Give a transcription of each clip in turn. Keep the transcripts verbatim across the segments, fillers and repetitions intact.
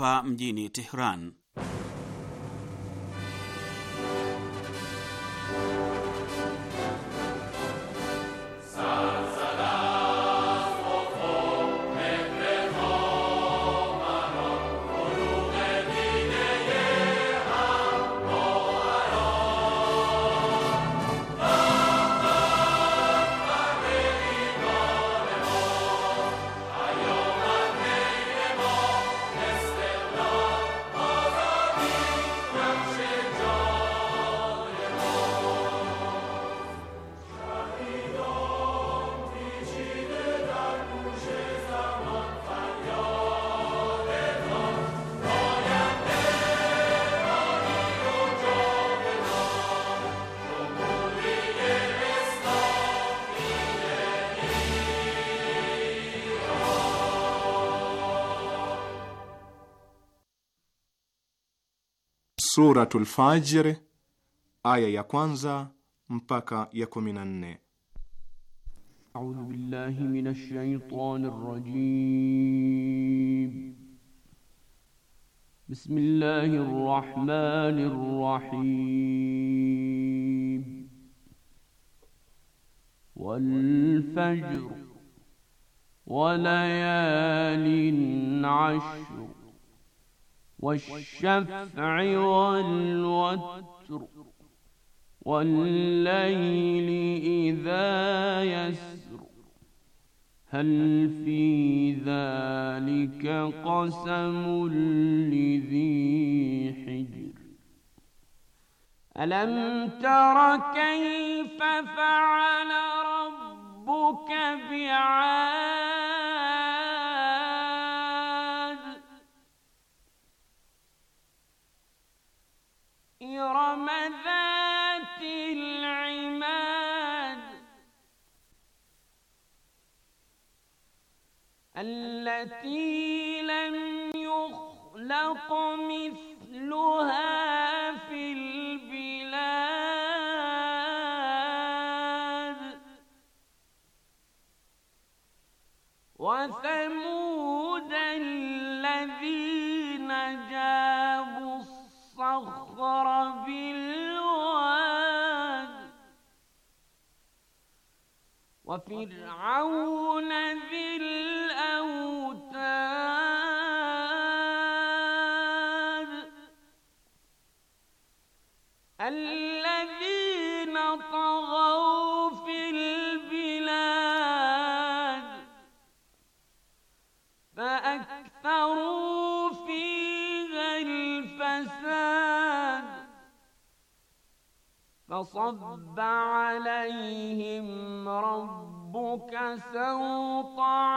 hapa mjini Tehran. Suratul Fajr aya ya kwanza mpaka ya kumi na nne. A'udhu billahi minash shaitanir rajim. Bismillahir rahmanir rahim. Wal fajr wa layalin 'ashr والشفع والوتر والليل إذا يسر هل في ذلك قسم لذي حجر ألم تر كيف فعل ربك بعاد إرم ذات العماد التي لم يخلق مثلها في البلاد وثمود الذين جابوا الصخر بالواد وفرعون ذي الأوتاد الذين طغوا في البلاد فأكثروا فيها الفساد فصب عليهم ربك سوط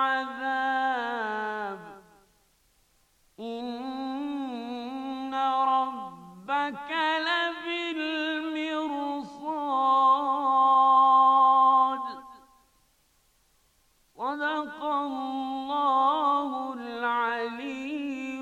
عذاب إن ربك لبالمرصاد صدق الله العلي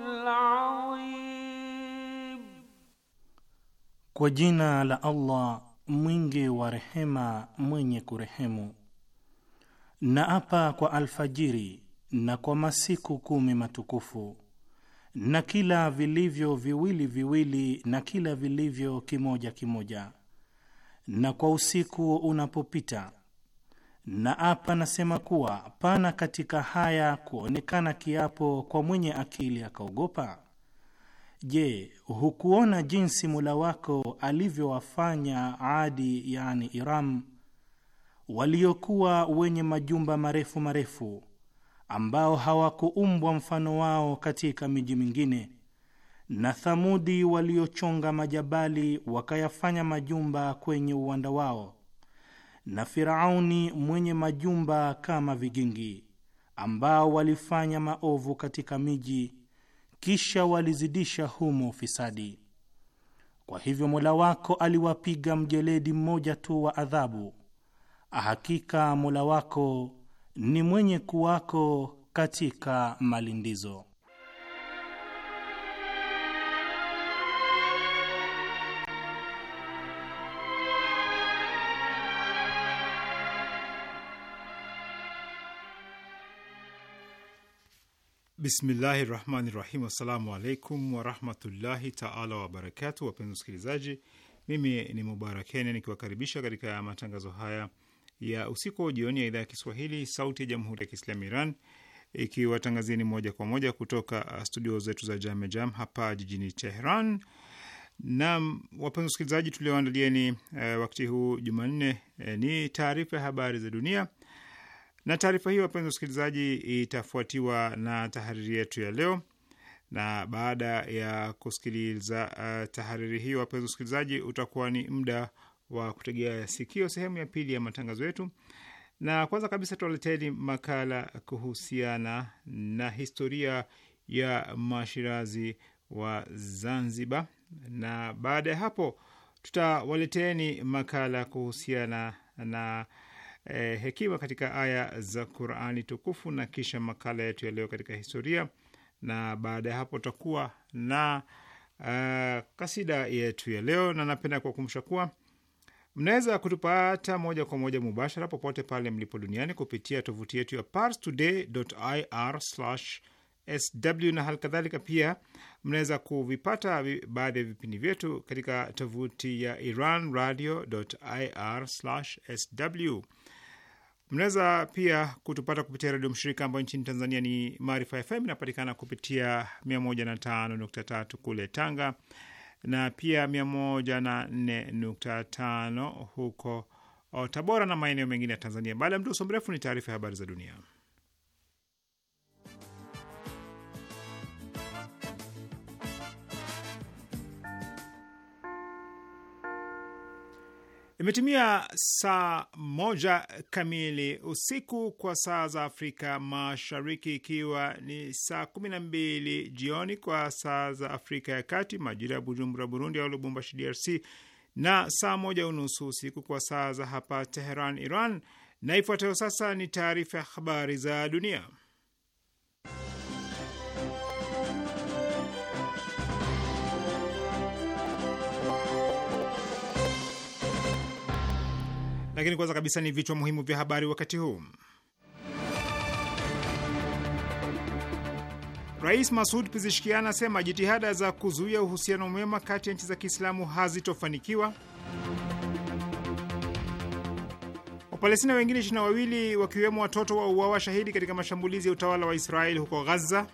العظيم. Kwa jina la Allah mwingi wa rehema mwenye kurehemu. Naapa kwa alfajiri na kwa masiku kumi matukufu na kila vilivyo viwili viwili na kila vilivyo kimoja kimoja na kwa usiku unapopita. Naapa nasema kuwa pana katika haya kuonekana kiapo kwa mwenye akili akaogopa. Je, hukuona jinsi Mola wako alivyowafanya Adi, yani Iram, waliokuwa wenye majumba marefu marefu ambao hawakuumbwa mfano wao katika miji mingine, na Thamudi waliochonga majabali wakayafanya majumba kwenye uwanda wao, na Firauni mwenye majumba kama vigingi ambao walifanya maovu katika miji kisha walizidisha humo fisadi. Kwa hivyo Mola wako aliwapiga mjeledi mmoja tu wa adhabu. Hakika Mola wako ni mwenye kuwako katika malindizo. Bismillahi rahmani rahim. Assalamu alaikum warahmatullahi taala wabarakatu. Wapenzi wasikilizaji, mimi ni Mubarak Kenya nikiwakaribisha katika matangazo haya ya usiku wa jioni ya idhaa ya Kiswahili sauti ya jamhuri ya Kiislamu Iran, ikiwatangazieni moja kwa moja kutoka studio zetu za Jame Jam hapa jijini Tehran. Na wapenzi wasikilizaji, tulioandalieni eh, wakati huu Jumanne eh, ni taarifa ya habari za dunia, na taarifa hiyo wapenzi wasikilizaji itafuatiwa na tahariri yetu ya leo. Na baada ya kusikiliza uh, tahariri hiyo wapenzi wasikilizaji, utakuwa ni muda wa kutegea sikio sehemu ya pili ya matangazo yetu. Na kwanza kabisa tuwaleteni makala kuhusiana na historia ya mashirazi wa Zanzibar, na baada ya hapo tutawaleteni makala kuhusiana na eh, hekima katika aya za Qur'ani tukufu, na kisha makala yetu ya leo katika historia, na baada ya hapo tutakuwa na uh, kasida yetu ya leo. Na napenda kuwakumbusha kuwa mnaweza kutupata moja kwa moja mubashara popote pale mlipo duniani kupitia tovuti yetu ya parstoday dot i r slash s w, na hali kadhalika pia mnaweza kuvipata baadhi ya vipindi vyetu katika tovuti ya iranradio dot i r slash s w. Mnaweza pia kutupata kupitia redio mshirika ambayo nchini Tanzania ni Maarifa F M, inapatikana kupitia mia moja na tano nukta tatu kule Tanga, na pia mia moja na nne nukta tano huko Tabora na maeneo mengine ya Tanzania. Baada ya mdoso mrefu ni taarifa ya habari za dunia. Imetimia saa moja kamili usiku kwa saa za Afrika Mashariki, ikiwa ni saa kumi na mbili jioni kwa saa za Afrika ya Kati, majira ya Bujumbura Burundi au Lubumbashi D R C, na saa moja unusu usiku kwa saa za hapa Teheran Iran. Na ifuatayo sasa ni taarifa ya habari za dunia. Lakini kwanza kabisa ni vichwa muhimu vya habari wakati huu. Rais Masoud Pezeshkian anasema jitihada za kuzuia uhusiano mwema kati ya nchi za Kiislamu hazitofanikiwa. Wapalestina wengine ishirini na wawili wakiwemo watoto wa uawa shahidi katika mashambulizi ya utawala wa Israeli huko Gaza.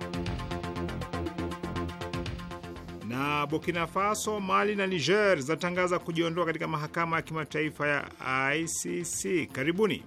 Na Burkina Faso, Mali na Niger zatangaza kujiondoa katika mahakama ya kimataifa ya I C C. Karibuni.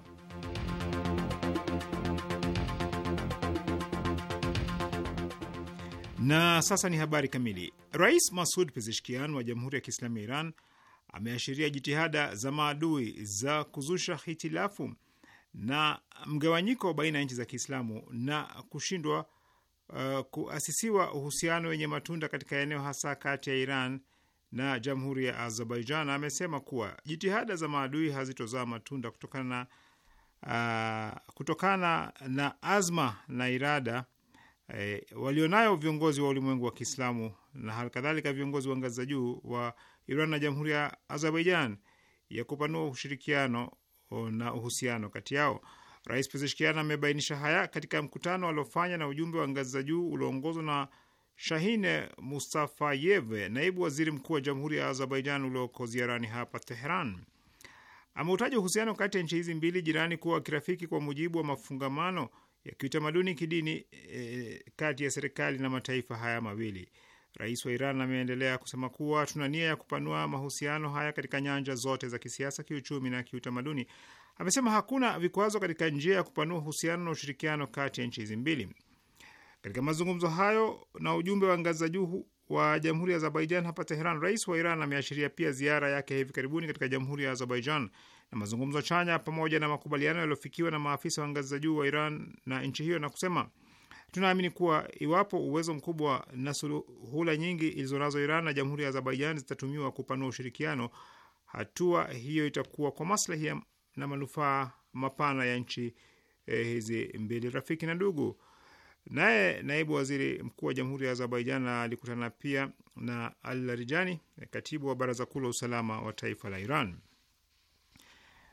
Na sasa ni habari kamili. Rais Masoud Pezeshkian wa Jamhuri ya Kiislamu ya Iran ameashiria jitihada za maadui za kuzusha hitilafu na mgawanyiko baina ya nchi za Kiislamu na kushindwa Uh, kuasisiwa uhusiano wenye matunda katika eneo hasa kati ya Iran na Jamhuri ya Azerbaijan. Amesema kuwa jitihada za maadui hazitozaa matunda kutokana na, uh, kutokana na azma na irada eh, walionayo viongozi wa ulimwengu wa Kiislamu na hali kadhalika viongozi wa ngazi za juu wa Iran na Jamhuri ya Azerbaijan ya kupanua ushirikiano na uhusiano kati yao. Rais Pezeshkian amebainisha haya katika mkutano aliofanya na ujumbe wa ngazi za juu ulioongozwa na Shahine Mustafayeve, naibu waziri mkuu wa Jamhuri ya Azerbaijan, ulioko ziarani hapa Tehran. Ameutaja uhusiano kati ya nchi hizi mbili jirani kuwa kirafiki kwa mujibu wa mafungamano ya kiutamaduni, kidini e, kati ya serikali na mataifa haya mawili. Rais wa Iran ameendelea kusema kuwa tuna nia ya kupanua mahusiano haya katika nyanja zote za kisiasa, kiuchumi na kiutamaduni. Amesema hakuna vikwazo katika njia ya kupanua uhusiano na ushirikiano kati ya nchi hizi mbili. Katika mazungumzo hayo na ujumbe wa ngazi za juu wa Jamhuri ya Azerbaijan hapa Tehran, rais wa Iran ameashiria pia ziara yake hivi karibuni katika Jamhuri ya Azerbaijan na mazungumzo chanya pamoja na makubaliano yaliyofikiwa na maafisa wa ngazi za juu wa Iran na nchi hiyo, na kusema tunaamini kuwa iwapo uwezo mkubwa na suhula nyingi ilizonazo Iran na Jamhuri ya Azerbaijan zitatumiwa kupanua ushirikiano, hatua hiyo itakuwa kwa maslahi na manufaa mapana ya nchi eh, hizi mbili rafiki na ndugu. Naye naibu waziri mkuu wa Jamhuri ya Azerbaijan alikutana pia na Al Larijani, katibu wa Baraza Kuu la Usalama wa Taifa la Iran.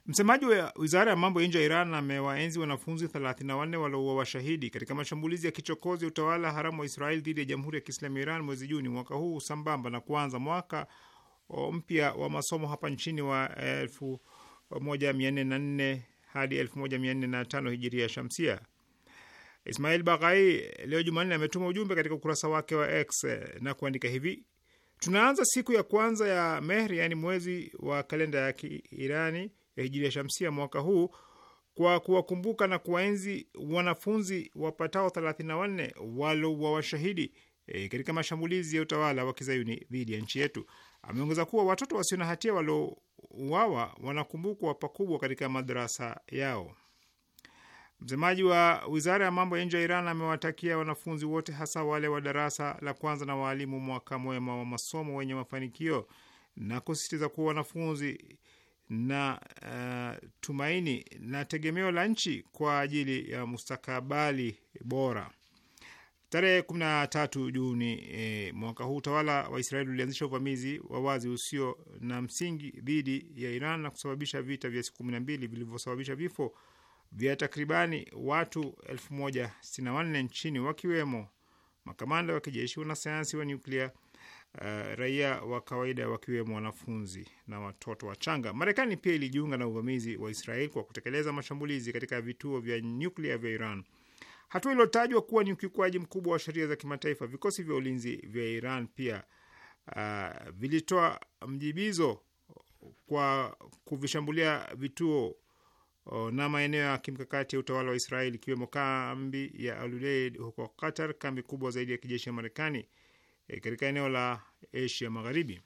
Msemaji wa wizara ya mambo ya nje ya Iran amewaenzi wanafunzi thelathini na wanne waliouawa washahidi katika mashambulizi ya kichokozi ya utawala haramu wa Israeli dhidi ya Jamhuri ya Kiislamu ya Iran mwezi Juni mwaka huu, sambamba na kuanza mwaka mpya wa masomo hapa nchini wa elfu moja mia nne na nne hadi elfu moja mia nne na tano hijiria shamsia. Ismail Baghai leo Jumanne ametuma ujumbe katika ukurasa wake wa X na kuandika hivi: tunaanza siku ya kwanza ya Mehr, yaani mwezi wa kalenda ya Kiirani ya hijiria shamsia mwaka huu kwa kuwakumbuka na kuwaenzi wanafunzi wapatao thelathini na wanne walouawa washahidi e, katika mashambulizi ya utawala wa kizayuni dhidi ya nchi yetu. Ameongeza kuwa watoto wasio na hatia walouawa wanakumbukwa pakubwa katika madarasa yao. Msemaji wa wizara ya mambo ya nje ya Iran amewatakia wanafunzi wote, hasa wale wa darasa la kwanza na waalimu, mwaka mwema wa masomo wenye mafanikio na kusisitiza kuwa wanafunzi na uh, tumaini na tegemeo la nchi kwa ajili ya mustakabali bora. Tarehe kumi na tatu Juni e, mwaka huu utawala wa Israeli ulianzisha uvamizi wa wazi usio na msingi dhidi ya Iran na kusababisha vita vya siku kumi na mbili vilivyosababisha vifo vya takribani watu elfu moja sitini na wanne nchini, wakiwemo makamanda wa kijeshi, wanasayansi wa nyuklia, uh, raia wa kawaida wakiwemo wanafunzi na watoto wachanga. Marekani pia ilijiunga na uvamizi wa Israeli kwa kutekeleza mashambulizi katika vituo vya nyuklia vya Iran, hatua iliyotajwa kuwa ni ukiukwaji mkubwa wa sheria za kimataifa. Vikosi vya ulinzi vya Iran pia uh, vilitoa mjibizo kwa kuvishambulia vituo na maeneo ya kimkakati ya utawala wa Israeli, ikiwemo kambi ya Al-Udeid huko Qatar, kambi kubwa zaidi ya kijeshi ya Marekani e, katika eneo la Asia Magharibi.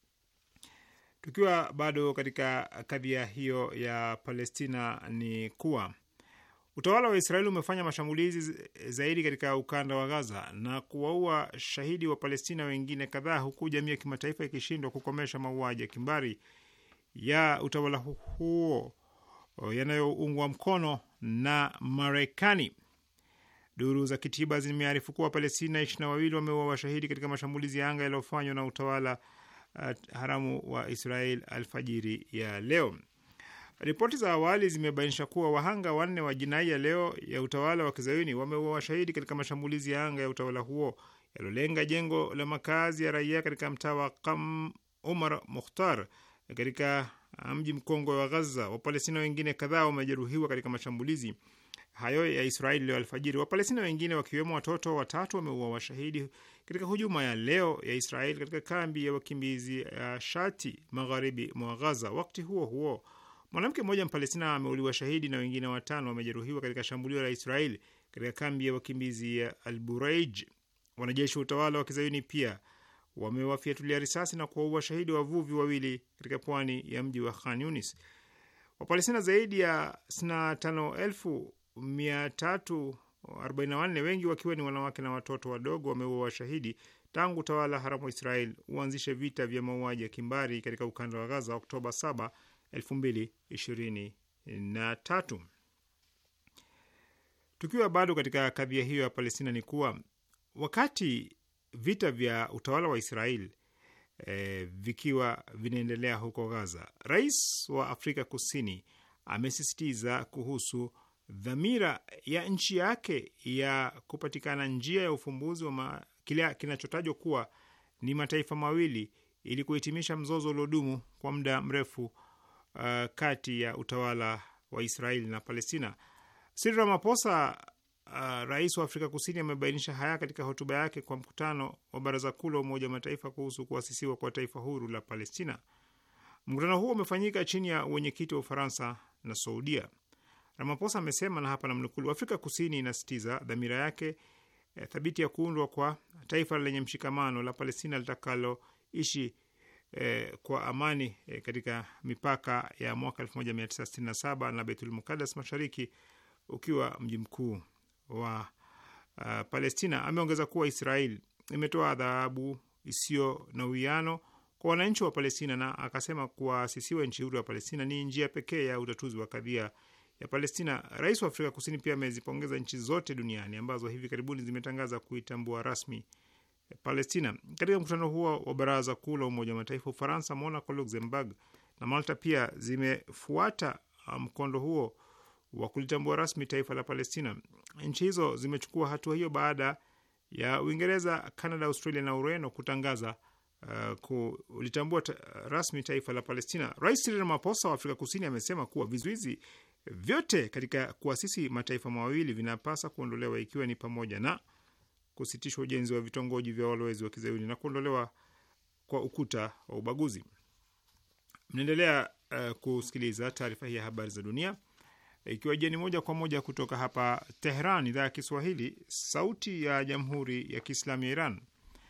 Tukiwa bado katika kadhia hiyo ya Palestina, ni kuwa utawala wa Israeli umefanya mashambulizi zaidi katika ukanda wa Gaza na kuwaua shahidi wa Palestina wengine kadhaa, huku jamii ya kimataifa ikishindwa kukomesha mauaji ya kimbari ya utawala huo yanayoungwa mkono na Marekani. Duru za kitiba zimearifu kuwa Palestina ishirini na wawili wameuawa washahidi katika mashambulizi ya anga yaliyofanywa na utawala uh, haramu wa Israel alfajiri ya leo. Ripoti za awali zimebainisha kuwa wahanga wanne wa jinai ya leo ya utawala wa kizayuni wameuawa washahidi katika mashambulizi ya anga ya utawala huo yaliolenga jengo la makazi ya raia katika mtaa wa Qam Umar Mukhtar katika mji mkongwe wa Gaza. Wapalestina wengine kadhaa wamejeruhiwa katika mashambulizi hayo ya Israeli leo alfajiri. Wapalestina wengine wakiwemo watoto watatu wameuawa washahidi katika hujuma ya leo ya Israeli katika kambi ya wakimbizi ya Shati magharibi mwa Gaza. Wakati huo huo, mwanamke mmoja Mpalestina ameuliwa shahidi na wengine watano wamejeruhiwa katika shambulio la Israeli katika kambi ya wakimbizi ya Al-Bureij. Wanajeshi wa utawala wa kizayuni pia wamewafiatulia risasi na kuwaua shahidi wavuvi wawili katika pwani ya mji wa Khan Yunis. Wapalestina zaidi ya sitini na tano elfu mia tatu arobaini na wanne, wengi wakiwa ni wanawake na watoto wadogo, wameuawa washahidi tangu utawala haramu wa Israel uanzishe vita vya mauaji ya kimbari katika ukanda wa Gaza Oktoba saba, elfu mbili ishirini na tatu. Tukiwa bado katika kadhia hiyo ya Palestina, ni kuwa wakati vita vya utawala wa Israel e, vikiwa vinaendelea huko Gaza, rais wa Afrika Kusini amesisitiza kuhusu dhamira ya nchi yake ya kupatikana njia ya ufumbuzi wa kile kinachotajwa kuwa ni mataifa mawili ili kuhitimisha mzozo uliodumu kwa muda mrefu uh, kati ya utawala wa Israeli na Palestina. Cyril Ramaphosa, uh, rais wa Afrika Kusini, amebainisha haya katika hotuba yake kwa mkutano wa Baraza Kuu la Umoja wa Mataifa kuhusu kuasisiwa kwa taifa huru la Palestina. Mkutano huo umefanyika chini ya uwenyekiti wa Ufaransa na Saudia. Ramaphosa amesema, na hapa namnukuu, Afrika Kusini inasitiza dhamira yake e, thabiti ya kuundwa kwa taifa lenye mshikamano la Palestina litakaloishi e, kwa amani e, katika mipaka ya mwaka elfu moja mia tisa sitini na saba na Baitul Muqaddas mashariki ukiwa mji mkuu wa uh, Palestina. Ameongeza kuwa Israel imetoa adhabu isiyo na uwiano kwa wananchi wa Palestina, na akasema kuasisiwa nchi huru ya Palestina ni njia pekee ya utatuzi wa kadhia ya Palestina. Rais wa Afrika Kusini pia amezipongeza nchi zote duniani ambazo hivi karibuni zimetangaza kuitambua rasmi Palestina. Katika mkutano huo wa Baraza Kuu la Umoja wa Mataifa, Ufaransa, Monaco, Luxembourg na Malta pia zimefuata mkondo huo wa kulitambua rasmi taifa la Palestina. Nchi hizo zimechukua hatua hiyo baada ya Uingereza, Canada, Australia na Ureno kutangaza uh, kulitambua ta rasmi taifa la Palestina. Rais Cyril Ramaphosa wa Afrika Kusini amesema kuwa vizuizi vyote katika kuasisi mataifa mawili vinapasa kuondolewa, ikiwa ni pamoja na kusitishwa ujenzi wa vitongoji vya walowezi wa Kizayuni na kuondolewa kwa ukuta wa ubaguzi. Mnaendelea uh, kusikiliza taarifa hii ya habari za dunia ikiwa jeni moja kwa moja kutoka hapa Tehran, idhaa ya Kiswahili, sauti ya Jamhuri ya Kiislamu ya Iran.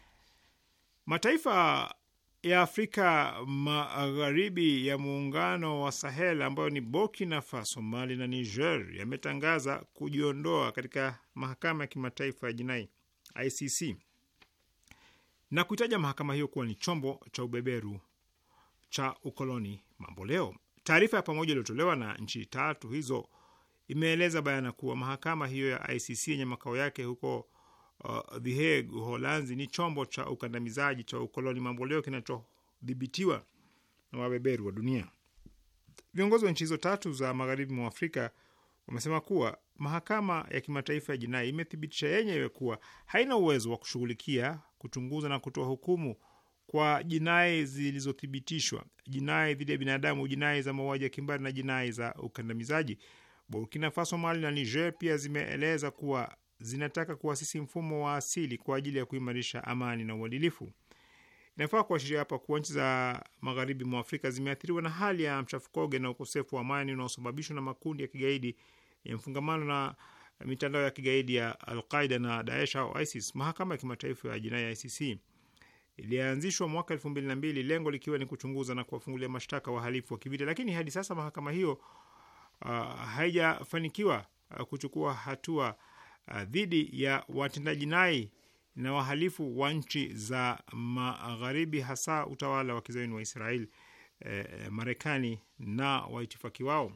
Mataifa ya Afrika Magharibi ya muungano wa Sahel ambayo ni Burkina Faso, Mali na Niger yametangaza kujiondoa katika mahakama ya kimataifa ya jinai I C C na kuitaja mahakama hiyo kuwa ni chombo cha ubeberu cha ukoloni mambo leo. Taarifa ya pamoja iliyotolewa na nchi tatu hizo imeeleza bayana kuwa mahakama hiyo ya I C C yenye makao yake huko uh, The Hague, Uholanzi, ni chombo cha ukandamizaji cha ukoloni mamboleo kinachodhibitiwa na wabeberu wa dunia. Viongozi wa nchi hizo tatu za magharibi mwa Afrika wamesema kuwa mahakama ya kimataifa ya jinai imethibitisha yenyewe kuwa haina uwezo wa kushughulikia, kuchunguza na kutoa hukumu kwa jinai zilizothibitishwa, jinai dhidi ya binadamu, jinai za mauaji ya kimbari na jinai za ukandamizaji. Burkina Faso, Mali na Niger pia zimeeleza kuwa zinataka kuasisi mfumo wa asili kwa ajili ya kuimarisha amani na uadilifu. Inafaa kuashiria hapa kuwa nchi za magharibi mwa Afrika zimeathiriwa na hali ya mchafukoge na ukosefu wa amani unaosababishwa na makundi ya kigaidi ya mfungamano na mitandao ya kigaidi ya Al-Qaida na Daesh au ISIS. Mahakama ya kimataifa ya jinai ya I C C ilianzishwa mwaka elfu mbili na mbili, lengo likiwa ni kuchunguza na kuwafungulia mashtaka wahalifu wa kivita, lakini hadi sasa mahakama hiyo uh, haijafanikiwa uh, kuchukua hatua uh, dhidi ya watendaji jinai na wahalifu wa nchi za magharibi, hasa utawala wa kizayuni wa Israel, eh, Marekani na waitifaki wao.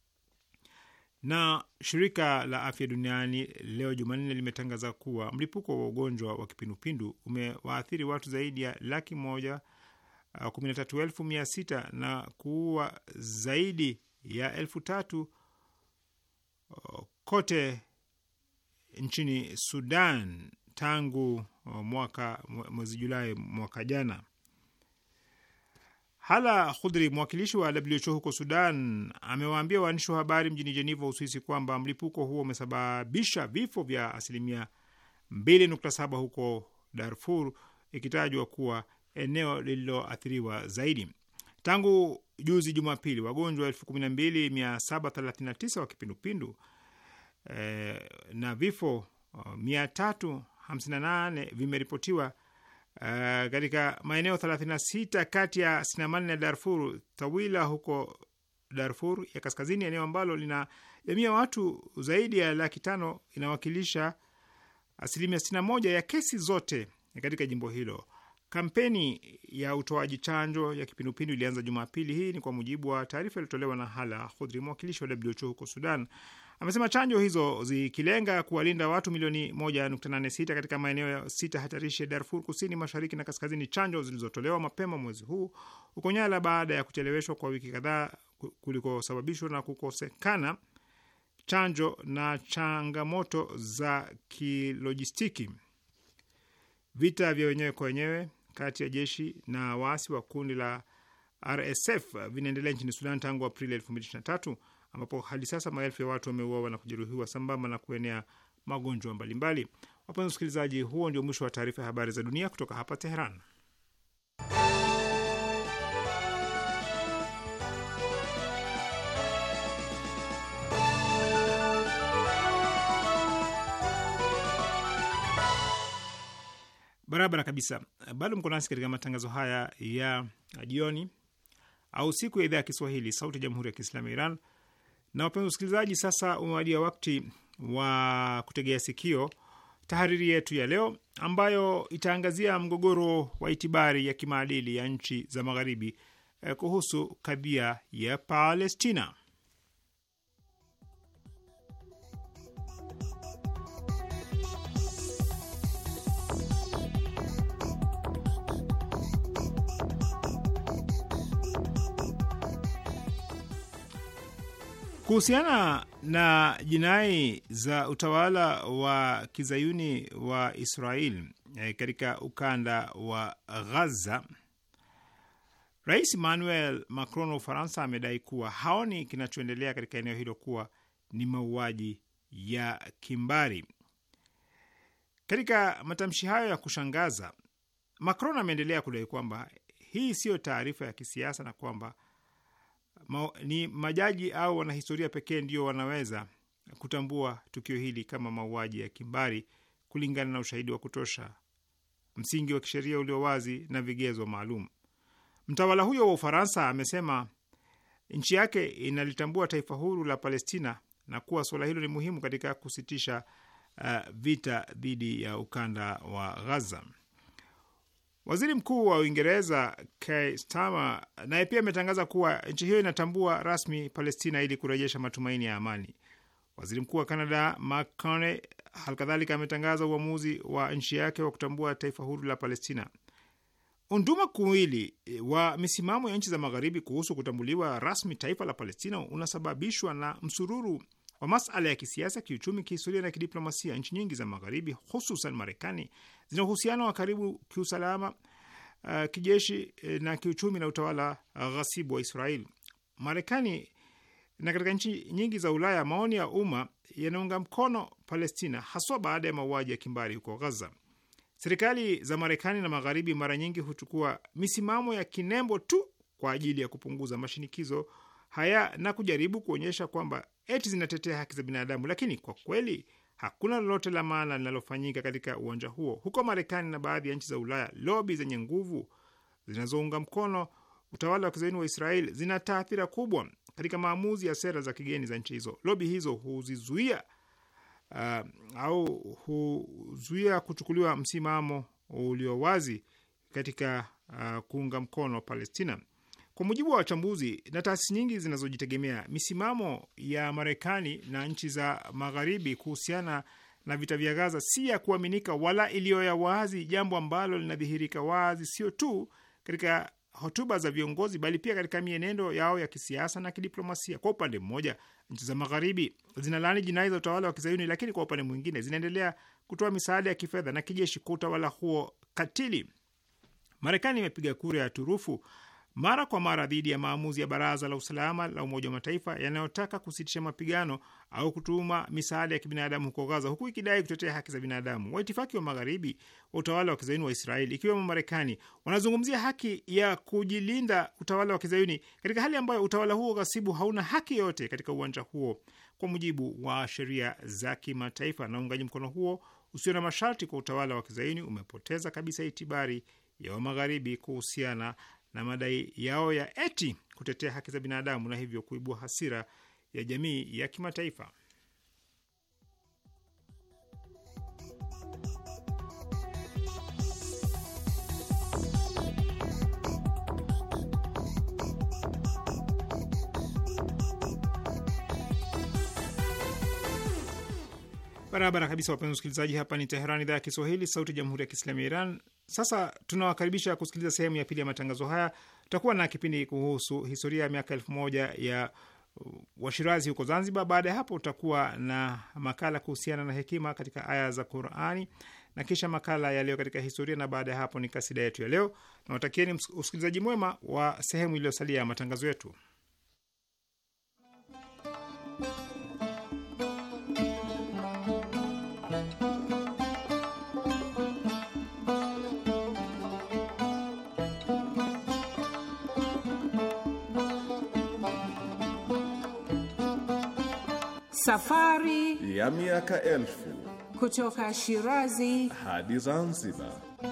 Na shirika la afya duniani leo Jumanne limetangaza kuwa mlipuko wa ugonjwa wa kipindupindu umewaathiri watu zaidi ya laki moja kumi na tatu elfu mia sita na kuua zaidi ya elfu tatu kote nchini Sudan tangu mwaka mwezi Julai mwaka jana. Hala Khudri, mwakilishi wa W H O huko Sudan, amewaambia waandishi wa habari mjini Geneva, Uswisi, kwamba mlipuko huo umesababisha vifo vya asilimia mbili nukta saba huko Darfur, ikitajwa kuwa eneo lililoathiriwa zaidi. Tangu juzi Jumapili, wagonjwa elfu kumi na mbili mia saba thelathini na tisa wa kipindupindu eh, na vifo mia tatu hamsini na nane vimeripotiwa katika uh, maeneo thelathini na sita kati ya sitini na nane ya Darfur Tawila huko Darfur ya kaskazini, eneo ambalo lina jamii ya watu zaidi ya laki tano, inawakilisha asilimia sitini na moja ya kesi zote katika jimbo hilo. Kampeni ya utoaji chanjo ya kipindupindu ilianza Jumapili. Hii ni kwa mujibu wa taarifa iliyotolewa na Hala Khudri, mwakilishi wa W H O huko Sudan. Amesema chanjo hizo zikilenga kuwalinda watu milioni moja nukta nane sita katika maeneo sita hatarishi ya Darfur kusini, mashariki na kaskazini. Chanjo zilizotolewa mapema mwezi huu huko Nyala baada ya kucheleweshwa kwa wiki kadhaa kulikosababishwa na kukosekana chanjo na changamoto za kilojistiki. Vita vya wenyewe kwa wenyewe kati ya jeshi na waasi wa kundi la R S F vinaendelea nchini Sudan tangu Aprili elfu mbili ishirini na tatu, ambapo hadi sasa maelfu ya watu wameuawa na kujeruhiwa sambamba na kuenea magonjwa mbalimbali. Wapenzi wasikilizaji, huo ndio mwisho wa taarifa ya habari za dunia kutoka hapa Teheran. Barabara kabisa. Bado mko nasi katika matangazo haya ya jioni au siku ya idhaa ya Kiswahili, sauti ya Jamhuri ya Kiislamu ya Iran. Na wapenzi wasikilizaji, sasa umewadia wakati wa kutegea sikio tahariri yetu ya leo, ambayo itaangazia mgogoro wa itibari ya kimaadili ya nchi za Magharibi eh, kuhusu kadhia ya Palestina. Kuhusiana na jinai za utawala wa kizayuni wa Israel eh, katika ukanda wa Gaza, Rais Emmanuel Macron wa Ufaransa amedai kuwa haoni kinachoendelea katika eneo hilo kuwa ni mauaji ya kimbari. Katika matamshi hayo ya kushangaza, Macron ameendelea kudai kwamba hii siyo taarifa ya kisiasa na kwamba ma, ni majaji au wanahistoria pekee ndio wanaweza kutambua tukio hili kama mauaji ya kimbari kulingana na ushahidi wa kutosha, msingi wa kisheria ulio wazi na vigezo maalum. Mtawala huyo wa Ufaransa amesema nchi yake inalitambua taifa huru la Palestina na kuwa suala hilo ni muhimu katika kusitisha uh, vita dhidi ya ukanda wa Gaza. Waziri Mkuu wa Uingereza Keir Starmer naye pia ametangaza kuwa nchi hiyo inatambua rasmi Palestina ili kurejesha matumaini ya amani. Waziri Mkuu wa Canada Mark Carney halikadhalika ametangaza uamuzi wa nchi yake wa kutambua taifa huru la Palestina. Unduma kuwili wa misimamo ya nchi za Magharibi kuhusu kutambuliwa rasmi taifa la Palestina unasababishwa na msururu wa masala ya kisiasa, kiuchumi, kihistoria na kidiplomasia. Nchi nyingi za Magharibi, hususan Marekani, zina uhusiano wa karibu kiusalama, uh, kijeshi na kiuchumi na utawala uh, ghasibu wa Israel. Marekani na katika nchi nyingi za Ulaya, maoni ya umma yanaunga mkono Palestina, haswa baada ya mauaji ya kimbari huko Gaza. Serikali za Marekani na Magharibi mara nyingi huchukua misimamo ya kinembo tu kwa ajili ya kupunguza mashinikizo haya na kujaribu kuonyesha kwamba eti zinatetea haki za binadamu, lakini kwa kweli hakuna lolote la maana linalofanyika katika uwanja huo. Huko Marekani na baadhi ya nchi za Ulaya, lobi zenye nguvu zinazounga mkono utawala wa kizayuni wa Israel zina taathira kubwa katika maamuzi ya sera za kigeni za nchi hizo. Lobi hizo huzizuia uh, au huzuia kuchukuliwa msimamo ulio wazi katika uh, kuunga mkono Palestina. Kwa mujibu wa wachambuzi na taasisi nyingi zinazojitegemea, misimamo ya Marekani na nchi za Magharibi kuhusiana na vita vya Gaza si ya kuaminika wala iliyo ya wazi, jambo ambalo linadhihirika wazi sio tu katika hotuba za viongozi bali pia katika mienendo yao ya kisiasa na kidiplomasia. Kwa upande mmoja, nchi za Magharibi zinalaani jinai za utawala wa kizayuni, lakini kwa upande mwingine zinaendelea kutoa misaada ya kifedha na kijeshi kwa utawala huo katili. Marekani imepiga kura ya turufu mara kwa mara dhidi ya maamuzi ya Baraza la Usalama la Umoja wa Mataifa yanayotaka kusitisha mapigano au kutuma misaada ya kibinadamu huko Gaza, huku ikidai kutetea haki za binadamu. Waitifaki wa Magharibi wa utawala wa kizayuni wa Israeli, ikiwemo Marekani, wanazungumzia haki ya kujilinda utawala wa kizayuni katika hali ambayo utawala huo ghasibu hauna haki yote katika uwanja huo kwa mujibu wa sheria za kimataifa. Na uungaji mkono huo usio na masharti kwa utawala wa kizayuni umepoteza kabisa itibari ya wa Magharibi kuhusiana na madai yao ya eti kutetea haki za binadamu na hivyo kuibua hasira ya jamii ya kimataifa. Barabara kabisa, wapenzi wasikilizaji, hapa ni Teherani, idhaa ya Kiswahili, sauti ya Jamhuri ya Kiislamu ya Iran. Sasa tunawakaribisha kusikiliza sehemu ya pili ya matangazo haya. Tutakuwa na kipindi kuhusu historia ya miaka elfu moja ya Washirazi huko Zanzibar. Baada ya hapo, tutakuwa na makala kuhusiana na hekima katika aya za Qur'ani na kisha makala ya leo katika historia, na baada ya hapo ni kasida yetu ya leo. Nawatakieni usikilizaji mwema wa sehemu iliyosalia ya matangazo yetu. Safari ya miaka elfu kutoka Shirazi hadi Zanzibar.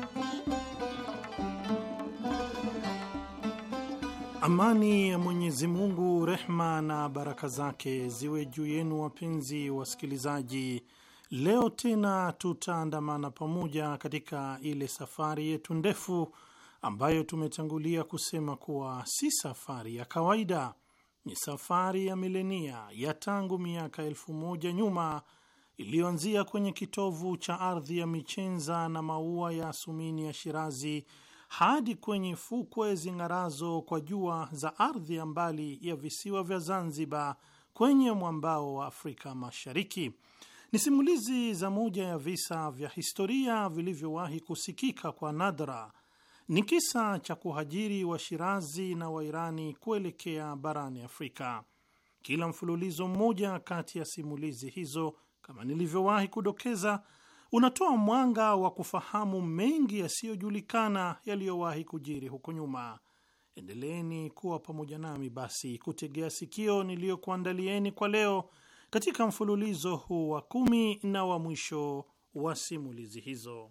Amani ya Mwenyezi Mungu, rehma na baraka zake ziwe juu yenu, wapenzi wasikilizaji. Leo tena tutaandamana pamoja katika ile safari yetu ndefu ambayo tumetangulia kusema kuwa si safari ya kawaida. Ni safari ya milenia ya tangu miaka elfu moja nyuma, iliyoanzia kwenye kitovu cha ardhi ya michenza na maua ya asumini ya Shirazi hadi kwenye fukwe zing'arazo kwa jua za ardhi ya mbali ya visiwa vya Zanzibar kwenye mwambao wa Afrika Mashariki. Ni simulizi za moja ya visa vya historia vilivyowahi kusikika kwa nadra. Ni kisa cha kuhajiri Washirazi na Wairani kuelekea barani Afrika. Kila mfululizo mmoja kati ya simulizi hizo, kama nilivyowahi kudokeza, unatoa mwanga wa kufahamu mengi yasiyojulikana yaliyowahi kujiri huko nyuma. Endeleeni kuwa pamoja nami basi kutegea sikio niliyokuandalieni kwa leo katika mfululizo huu wa kumi na wa mwisho wa simulizi hizo.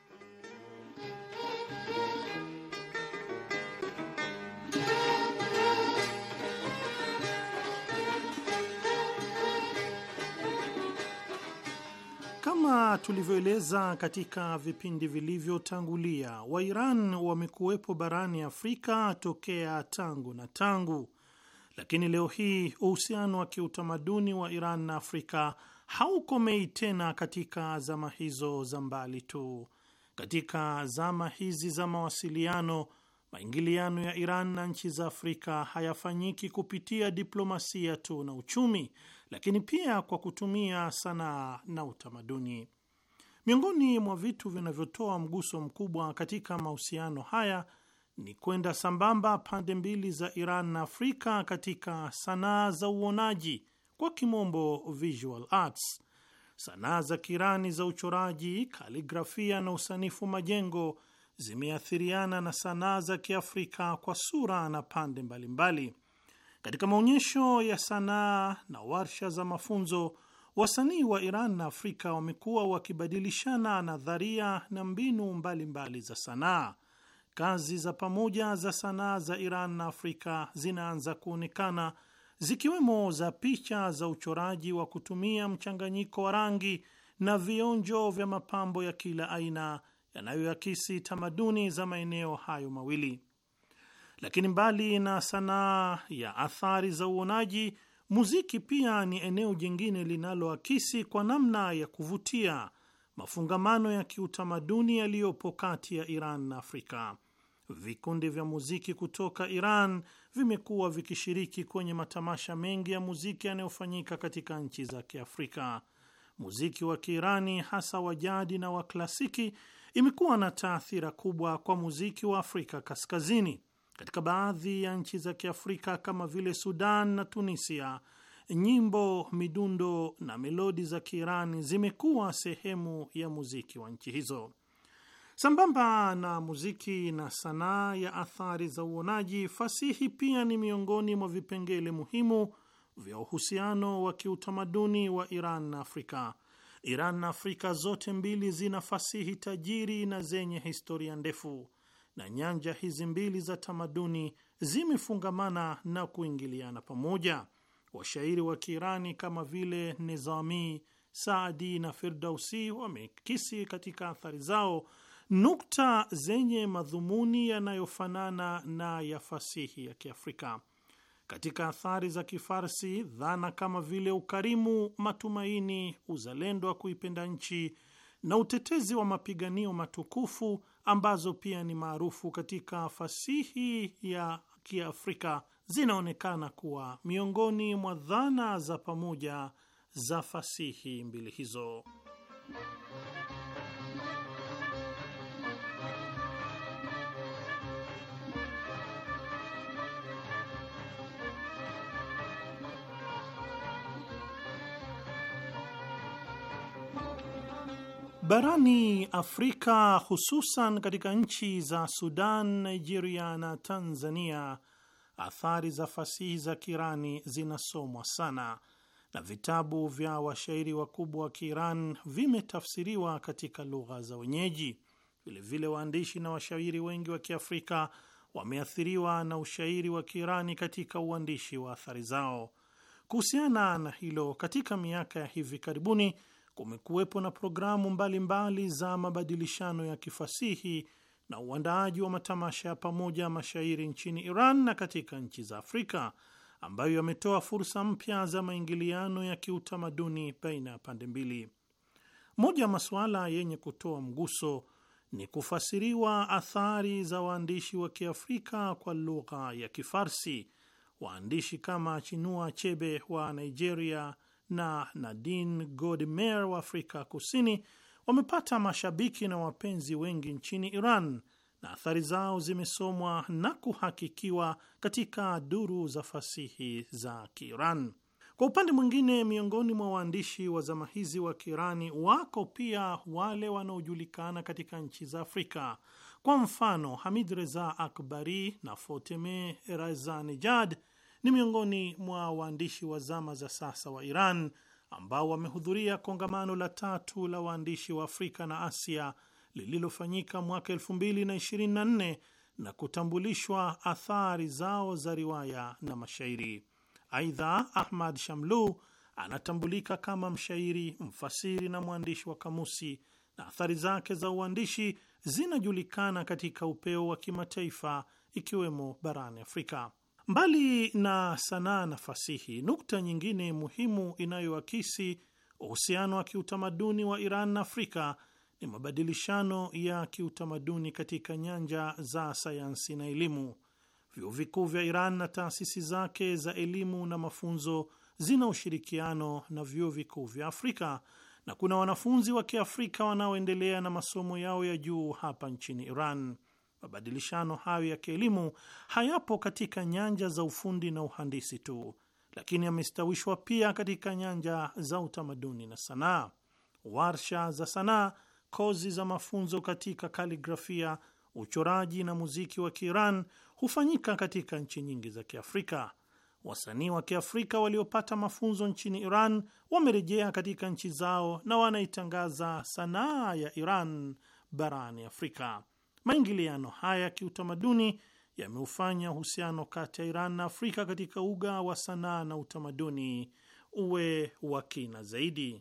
Kama tulivyoeleza katika vipindi vilivyotangulia, Wairan wamekuwepo barani Afrika tokea tangu na tangu, lakini leo hii uhusiano wa kiutamaduni wa Iran na Afrika haukomei tena katika zama hizo za mbali tu. Katika zama hizi za mawasiliano, maingiliano ya Iran na nchi za Afrika hayafanyiki kupitia diplomasia tu na uchumi, lakini pia kwa kutumia sanaa na utamaduni. Miongoni mwa vitu vinavyotoa mguso mkubwa katika mahusiano haya ni kwenda sambamba pande mbili za Iran na Afrika katika sanaa za uonaji, kwa kimombo visual arts. Sanaa za Kirani za uchoraji, kaligrafia na usanifu majengo zimeathiriana na sanaa za Kiafrika kwa sura na pande mbalimbali mbali. Katika maonyesho ya sanaa na warsha za mafunzo, wasanii wa Iran na Afrika wamekuwa wakibadilishana nadharia na mbinu mbalimbali mbali za sanaa. Kazi za pamoja za sanaa za Iran na Afrika zinaanza kuonekana, zikiwemo za picha za uchoraji wa kutumia mchanganyiko wa rangi na vionjo vya mapambo ya kila aina yanayoakisi tamaduni za maeneo hayo mawili. Lakini mbali na sanaa ya athari za uonaji, muziki pia ni eneo jingine linaloakisi kwa namna ya kuvutia mafungamano ya kiutamaduni yaliyopo kati ya Iran na Afrika. Vikundi vya muziki kutoka Iran vimekuwa vikishiriki kwenye matamasha mengi ya muziki yanayofanyika katika nchi za Kiafrika. Muziki wa Kiirani, hasa wa jadi na wa klasiki, imekuwa na taathira kubwa kwa muziki wa Afrika Kaskazini. Katika baadhi ya nchi za Kiafrika kama vile Sudan na Tunisia, nyimbo, midundo na melodi za Kiirani zimekuwa sehemu ya muziki wa nchi hizo. Sambamba na muziki na sanaa ya athari za uonaji, fasihi pia ni miongoni mwa vipengele muhimu vya uhusiano wa kiutamaduni wa Iran na Afrika. Iran na Afrika zote mbili zina fasihi tajiri na zenye historia ndefu, na nyanja hizi mbili za tamaduni zimefungamana na kuingiliana pamoja. Washairi wa Kiirani kama vile Nizami, Saadi na Firdausi wamekisi katika athari zao nukta zenye madhumuni yanayofanana na ya fasihi ya Kiafrika. Katika athari za Kifarsi, dhana kama vile ukarimu, matumaini, uzalendo wa kuipenda nchi na utetezi wa mapiganio matukufu, ambazo pia ni maarufu katika fasihi ya Kiafrika, zinaonekana kuwa miongoni mwa dhana za pamoja za fasihi mbili hizo. Barani Afrika, hususan katika nchi za Sudan, Nigeria na Tanzania, athari za fasihi za Kiirani zinasomwa sana na vitabu vya washairi wakubwa wa Kiiran vimetafsiriwa katika lugha za wenyeji. Vilevile waandishi na washairi wengi wa Kiafrika wameathiriwa na ushairi wa Kiirani katika uandishi wa athari zao. Kuhusiana na hilo, katika miaka ya hivi karibuni kumekuwepo na programu mbalimbali mbali za mabadilishano ya kifasihi na uandaaji wa matamasha ya pamoja ya mashairi nchini Iran na katika nchi za Afrika, ambayo yametoa fursa mpya za maingiliano ya kiutamaduni baina ya pande mbili. Moja ya masuala yenye kutoa mguso ni kufasiriwa athari za waandishi wa Kiafrika kwa lugha ya Kifarsi. waandishi kama Chinua Achebe wa Nigeria na Nadine Gordimer wa Afrika Kusini wamepata mashabiki na wapenzi wengi nchini Iran, na athari zao zimesomwa na kuhakikiwa katika duru za fasihi za Kiiran. Kwa upande mwingine, miongoni mwa waandishi wa zama hizi wa Kiirani wako pia wale wanaojulikana katika nchi za Afrika. Kwa mfano, Hamid Reza Akbari na Foteme Razanejad ni miongoni mwa waandishi wa zama za sasa wa Iran ambao wamehudhuria kongamano la tatu la waandishi wa Afrika na Asia lililofanyika mwaka elfu mbili na ishirini na nne na kutambulishwa athari zao za riwaya na mashairi. Aidha, Ahmad Shamlu anatambulika kama mshairi, mfasiri na mwandishi wa kamusi, na athari zake za uandishi zinajulikana katika upeo wa kimataifa ikiwemo barani Afrika. Mbali na sanaa na fasihi, nukta nyingine muhimu inayoakisi uhusiano wa kiutamaduni wa Iran na Afrika ni mabadilishano ya kiutamaduni katika nyanja za sayansi na elimu. Vyuo vikuu vya Iran na taasisi zake za elimu na mafunzo zina ushirikiano na vyuo vikuu vya Afrika, na kuna wanafunzi wa Kiafrika wanaoendelea na masomo yao ya juu hapa nchini Iran. Mabadilishano hayo ya kielimu hayapo katika nyanja za ufundi na uhandisi tu, lakini yamestawishwa pia katika nyanja za utamaduni na sanaa. Warsha za sanaa, kozi za mafunzo katika kaligrafia, uchoraji na muziki wa Kiiran hufanyika katika nchi nyingi za Kiafrika. Wasanii wa Kiafrika waliopata mafunzo nchini Iran wamerejea katika nchi zao na wanaitangaza sanaa ya Iran barani Afrika. Maingiliano haya ya kiutamaduni yameufanya uhusiano kati ya Iran na Afrika katika uga wa sanaa na utamaduni uwe wa kina zaidi.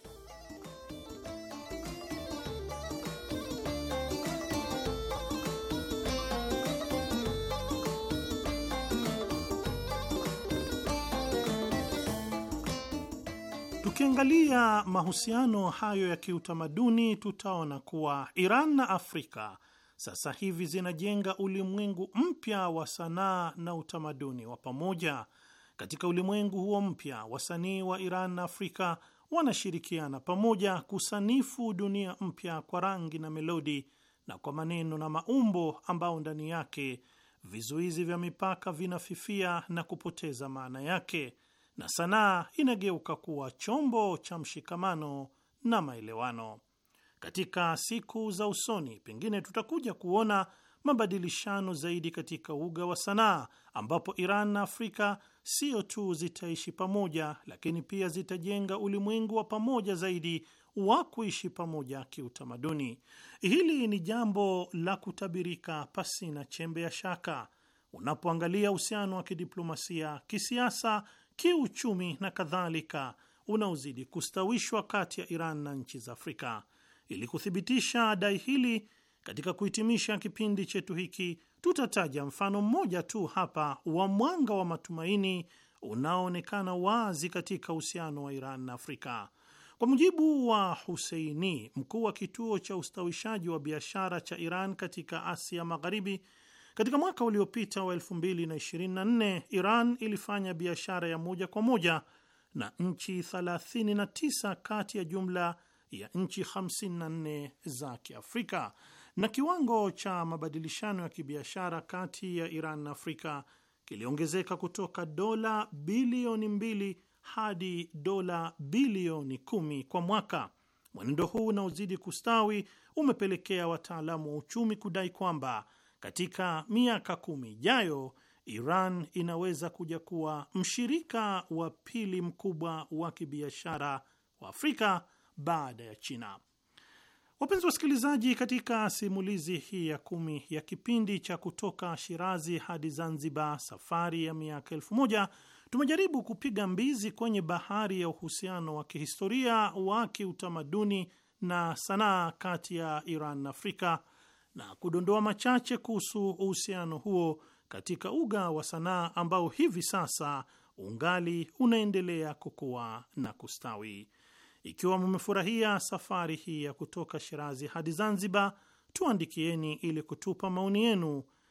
Tukiangalia mahusiano hayo ya kiutamaduni, tutaona kuwa Iran na Afrika sasa hivi zinajenga ulimwengu mpya wa sanaa na utamaduni wa pamoja. Katika ulimwengu huo mpya, wasanii wa Iran na Afrika wanashirikiana pamoja kusanifu dunia mpya kwa rangi na melodi na kwa maneno na maumbo ambao ndani yake vizuizi vya mipaka vinafifia na kupoteza maana yake, na sanaa inageuka kuwa chombo cha mshikamano na maelewano. Katika siku za usoni, pengine tutakuja kuona mabadilishano zaidi katika uga wa sanaa, ambapo Iran na Afrika sio tu zitaishi pamoja, lakini pia zitajenga ulimwengu wa pamoja zaidi wa kuishi pamoja kiutamaduni. Hili ni jambo la kutabirika pasina chembe ya shaka unapoangalia uhusiano wa kidiplomasia, kisiasa, kiuchumi na kadhalika unaozidi kustawishwa kati ya Iran na nchi za Afrika. Ili kuthibitisha dai hili, katika kuhitimisha kipindi chetu hiki, tutataja mfano mmoja tu hapa wa mwanga wa matumaini unaoonekana wazi katika uhusiano wa Iran na Afrika. Kwa mujibu wa Huseini, mkuu wa kituo cha ustawishaji wa biashara cha Iran katika Asia Magharibi, katika mwaka uliopita wa elfu mbili na ishirini na nne, Iran ilifanya biashara ya moja kwa moja na nchi thelathini na tisa kati ya jumla ya nchi hamsini na nne za Kiafrika, na kiwango cha mabadilishano ya kibiashara kati ya Iran na Afrika kiliongezeka kutoka dola bilioni mbili hadi dola bilioni kumi kwa mwaka. Mwenendo huu unaozidi kustawi umepelekea wataalamu wa uchumi kudai kwamba katika miaka kumi ijayo Iran inaweza kuja kuwa mshirika wa pili mkubwa wa kibiashara wa Afrika baada ya China. Wapenzi wasikilizaji, katika simulizi hii ya kumi ya kipindi cha kutoka Shirazi hadi Zanzibar, safari ya miaka elfu moja, tumejaribu kupiga mbizi kwenye bahari ya uhusiano wa kihistoria wa kiutamaduni na sanaa kati ya Iran na Afrika na kudondoa machache kuhusu uhusiano huo katika uga wa sanaa ambao hivi sasa ungali unaendelea kukua na kustawi. Ikiwa mmefurahia safari hii ya kutoka Shirazi hadi Zanzibar, tuandikieni ili kutupa maoni yenu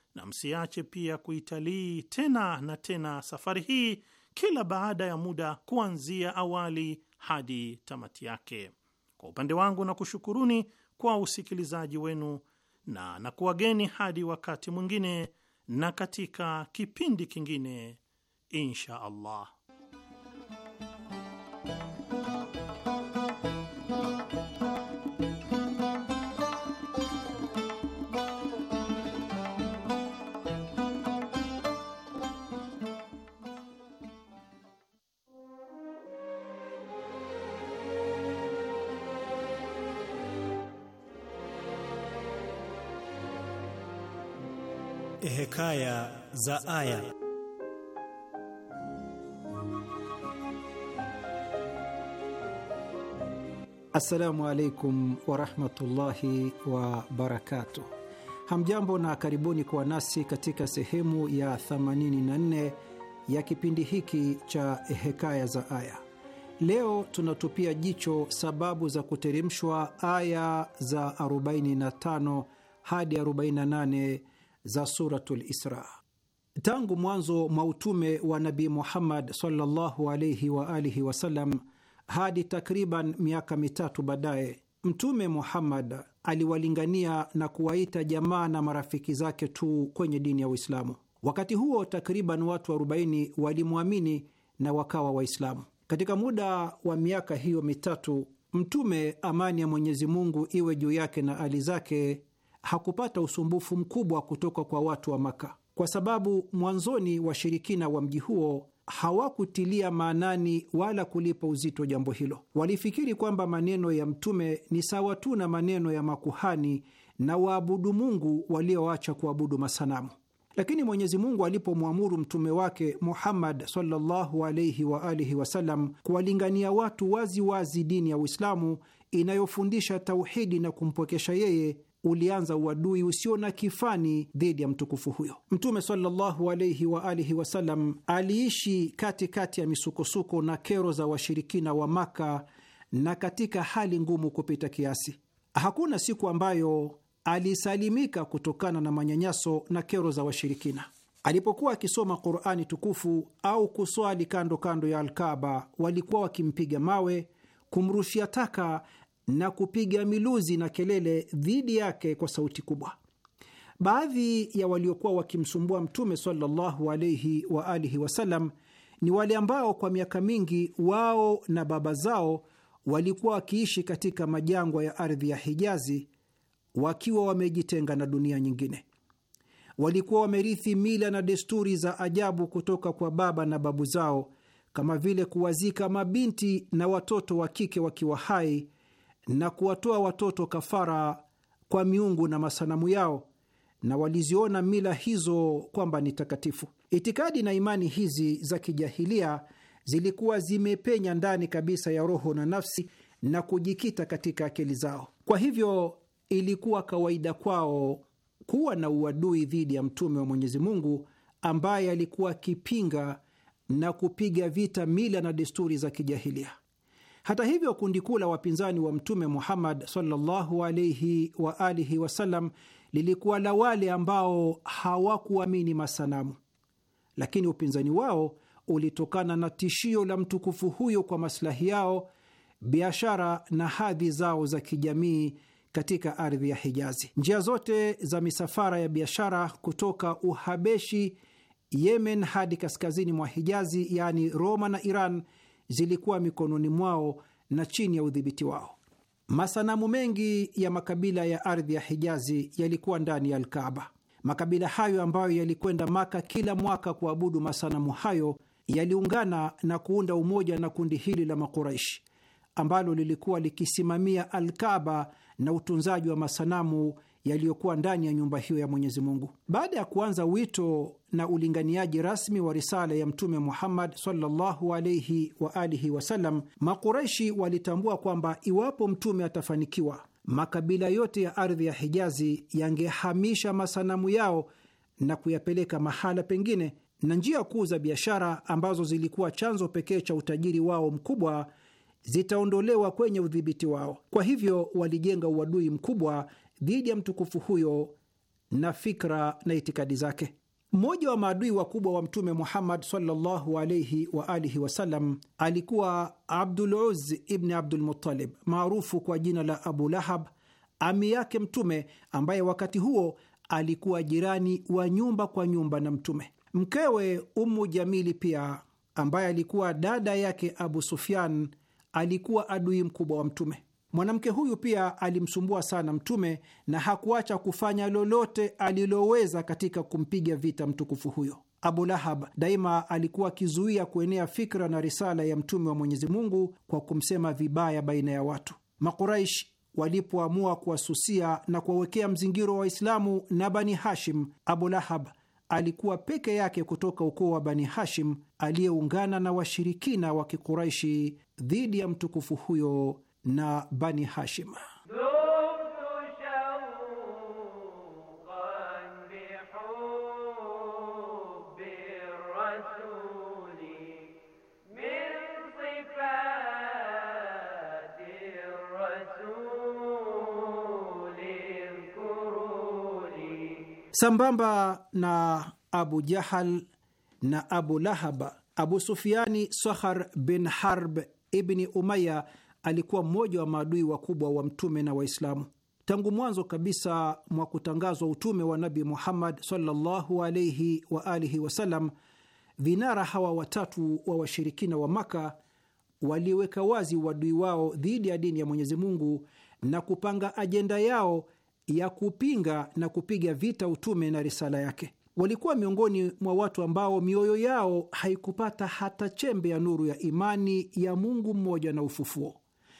na msiache pia kuitalii tena na tena safari hii kila baada ya muda, kuanzia awali hadi tamati yake. Kwa upande wangu na kushukuruni kwa usikilizaji wenu na na kuwageni hadi wakati mwingine na katika kipindi kingine insha Allah. Hekaya za Aya. Assalamu alaikum warahmatullahi wabarakatuh. Hamjambo na karibuni kwa nasi katika sehemu ya themanini na nne ya kipindi hiki cha Hekaya za Aya. Leo tunatupia jicho sababu za kuteremshwa aya za arobaini na tano hadi arobaini na nane za Suratul Isra. Tangu mwanzo mwa utume wa Nabii Muhammad sallallahu alayhi wa alihi wasallam hadi takriban miaka mitatu baadaye, Mtume Muhammad aliwalingania na kuwaita jamaa na marafiki zake tu kwenye dini ya Uislamu. Wakati huo takriban watu arobaini walimwamini na wakawa Waislamu. Katika muda wa miaka hiyo mitatu, Mtume, amani ya Mwenyezi Mungu iwe juu yake na ali zake, hakupata usumbufu mkubwa kutoka kwa watu wa Maka, kwa sababu mwanzoni washirikina wa mji huo hawakutilia maanani wala kulipa uzito jambo hilo. Walifikiri kwamba maneno ya Mtume ni sawa tu na maneno ya makuhani na waabudu Mungu walioacha kuabudu masanamu. Lakini Mwenyezi Mungu alipomwamuru mtume wake Muhammad sallallahu alayhi wa alihi wasallam kuwalingania watu wazi wazi dini ya Uislamu inayofundisha tauhidi na kumpwekesha yeye, ulianza uadui usio na kifani dhidi ya mtukufu huyo. Mtume sallallahu alayhi wa alihi wasallam aliishi katikati kati ya misukosuko na kero za washirikina wa Maka na katika hali ngumu kupita kiasi. Hakuna siku ambayo alisalimika kutokana na manyanyaso na kero za washirikina. Alipokuwa akisoma Qur'ani tukufu au kuswali kando kando ya Al-Kaaba, walikuwa wakimpiga mawe, kumrushia taka na kupiga miluzi na kelele dhidi yake kwa sauti kubwa. Baadhi ya waliokuwa wakimsumbua Mtume sallallahu alayhi wa alihi wasallam ni wale ambao kwa miaka mingi wao na baba zao walikuwa wakiishi katika majangwa ya ardhi ya Hijazi, wakiwa wamejitenga na dunia nyingine. Walikuwa wamerithi mila na desturi za ajabu kutoka kwa baba na babu zao, kama vile kuwazika mabinti na watoto wa kike wakiwa hai na kuwatoa watoto kafara kwa miungu na masanamu yao, na waliziona mila hizo kwamba ni takatifu. Itikadi na imani hizi za kijahilia zilikuwa zimepenya ndani kabisa ya roho na nafsi na kujikita katika akili zao. Kwa hivyo ilikuwa kawaida kwao kuwa na uadui dhidi ya mtume wa Mwenyezi Mungu ambaye alikuwa akipinga na kupiga vita mila na desturi za kijahilia. Hata hivyo, kundi kuu la wapinzani wa Mtume Muhammad sallallahu alayhi wa alihi wasallam lilikuwa la wale ambao hawakuamini masanamu, lakini upinzani wao ulitokana na tishio la mtukufu huyo kwa maslahi yao, biashara na hadhi zao za kijamii katika ardhi ya Hijazi. Njia zote za misafara ya biashara kutoka Uhabeshi, Yemen hadi kaskazini mwa Hijazi, yaani Roma na Iran, zilikuwa mikononi mwao na chini ya udhibiti wao. Masanamu mengi ya makabila ya ardhi ya Hijazi yalikuwa ndani ya Al-Kaaba. Makabila hayo ambayo yalikwenda Maka kila mwaka kuabudu masanamu hayo yaliungana na kuunda umoja na kundi hili la Makuraishi ambalo lilikuwa likisimamia Al-Kaaba na utunzaji wa masanamu yaliyokuwa ndani ya nyumba hiyo ya Mwenyezi Mungu. Baada ya kuanza wito na ulinganiaji rasmi wa risala ya Mtume Muhammad sallallahu alayhi wa alihi wasallam, Makuraishi walitambua kwamba iwapo Mtume atafanikiwa, makabila yote ya ardhi ya Hijazi yangehamisha masanamu yao na kuyapeleka mahala pengine, na njia kuu za biashara ambazo zilikuwa chanzo pekee cha utajiri wao mkubwa zitaondolewa kwenye udhibiti wao. Kwa hivyo walijenga uadui mkubwa dhidi ya mtukufu huyo na fikra na itikadi zake. Mmoja wa maadui wakubwa wa Mtume Muhammad sallallahu alayhi wa alihi wasallam alikuwa Abdul Uzz ibn Abdul Muttalib, maarufu kwa jina la Abu Lahab, ami yake Mtume, ambaye wakati huo alikuwa jirani wa nyumba kwa nyumba na Mtume. Mkewe Ummu Jamili pia, ambaye alikuwa dada yake Abu Sufyan, alikuwa adui mkubwa wa Mtume. Mwanamke huyu pia alimsumbua sana Mtume na hakuacha kufanya lolote aliloweza katika kumpiga vita mtukufu huyo. Abu Lahab daima alikuwa akizuia kuenea fikra na risala ya Mtume wa Mwenyezi Mungu kwa kumsema vibaya baina ya watu. Makuraish walipoamua kuwasusia na kuwawekea mzingiro wa Waislamu na Bani Hashim, Abu Lahab alikuwa peke yake kutoka ukoo wa Bani Hashim aliyeungana na washirikina wa Kikuraishi dhidi ya mtukufu huyo na Bani Hashim. Sambamba na Abu Jahal na Abu Lahab, Abu Sufiani Sakhar bin Harb ibni Umaya alikuwa mmoja wa maadui wakubwa wa Mtume na Waislamu. Tangu mwanzo kabisa mwa kutangazwa utume wa Nabi Muhammad sallallahu alayhi wa alihi wasallam, vinara hawa watatu wa washirikina wa Maka waliweka wazi uadui wao dhidi ya dini ya Mwenyezi Mungu na kupanga ajenda yao ya kupinga na kupiga vita utume na risala yake. Walikuwa miongoni mwa watu ambao mioyo yao haikupata hata chembe ya nuru ya imani ya Mungu mmoja na ufufuo.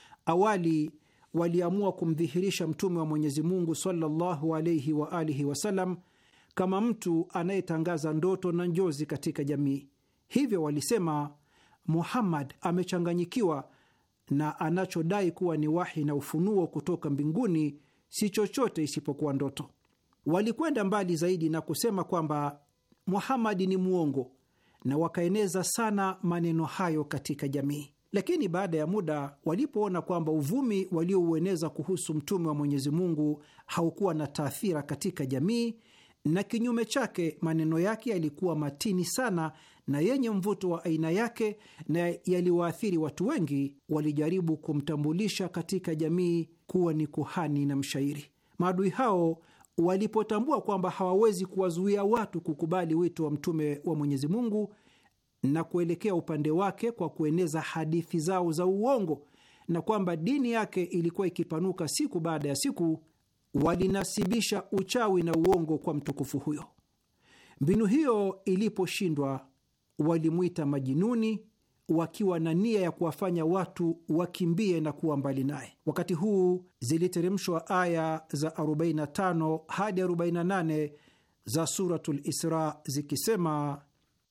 Awali waliamua kumdhihirisha Mtume wa Mwenyezi Mungu sallallahu alayhi wa alihi wasallam kama mtu anayetangaza ndoto na njozi katika jamii. Hivyo walisema, Muhammad amechanganyikiwa na anachodai kuwa ni wahi na ufunuo kutoka mbinguni si chochote isipokuwa ndoto. Walikwenda mbali zaidi na kusema kwamba Muhammad ni muongo, na wakaeneza sana maneno hayo katika jamii. Lakini baada ya muda, walipoona kwamba uvumi walioueneza kuhusu Mtume wa Mwenyezi Mungu haukuwa na taathira katika jamii, na kinyume chake maneno yake yalikuwa matini sana na yenye mvuto wa aina yake na yaliwaathiri watu wengi, walijaribu kumtambulisha katika jamii kuwa ni kuhani na mshairi. Maadui hao walipotambua kwamba hawawezi kuwazuia watu kukubali wito wa Mtume wa Mwenyezi Mungu na kuelekea upande wake kwa kueneza hadithi zao za uongo, na kwamba dini yake ilikuwa ikipanuka siku baada ya siku, walinasibisha uchawi na uongo kwa mtukufu huyo. Mbinu hiyo iliposhindwa, walimwita majinuni, wakiwa na nia ya kuwafanya watu wakimbie na kuwa mbali naye. Wakati huu ziliteremshwa aya za arobaini na tano hadi arobaini na nane za Suratul Isra zikisema: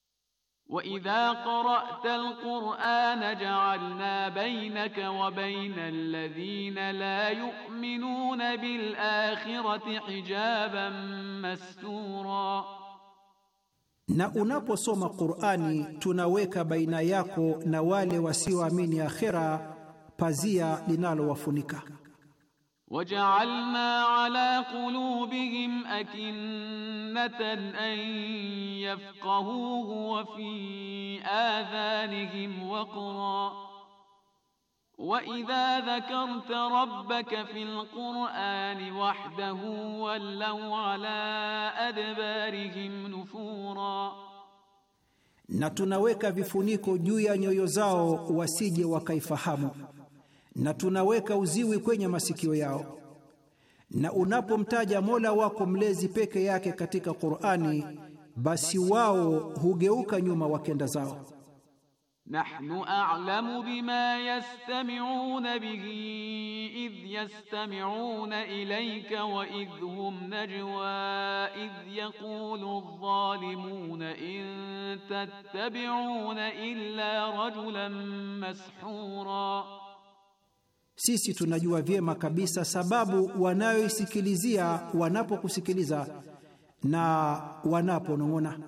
wa idha qara'ta al-Qur'ana ja'alna baynaka wa bayna alladhina la yu'minuna bil akhirati hijaban mastura, na unaposoma Qur'ani tunaweka baina yako na wale wasioamini akhira pazia linalowafunika. waja'alna ala qulubihim akinnatan an yafqahuhu wa fi adhanihim waqra wa idha dhakarta rabbaka fil qur'ani wahdahu wallaw ala adbarihim nufura, na tunaweka vifuniko juu ya nyoyo zao wasije wakaifahamu, na tunaweka uziwi kwenye masikio yao, na unapomtaja Mola wako mlezi peke yake katika Qur'ani, basi wao hugeuka nyuma wakenda zao. nahnu a'lamu bima yastami'una bihi idh yastami'una ilayka wa idh hum najwa idh yaqulu adh-dhalimuna in tattabi'una illa rajulan mashura, sisi tunajua vyema kabisa sababu wanayoisikilizia wanapokusikiliza na wanaponong'ona.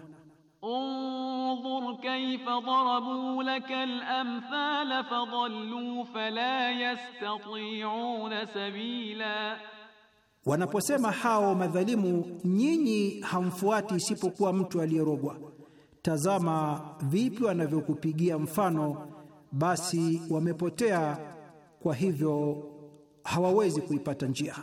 Unzur kayfa darabu laka al-amthala fadallu fala yastati'una sabila, Wanaposema hao madhalimu, nyinyi hamfuati isipokuwa mtu aliyerogwa, tazama vipi wanavyokupigia mfano, basi wamepotea, kwa hivyo hawawezi kuipata njia.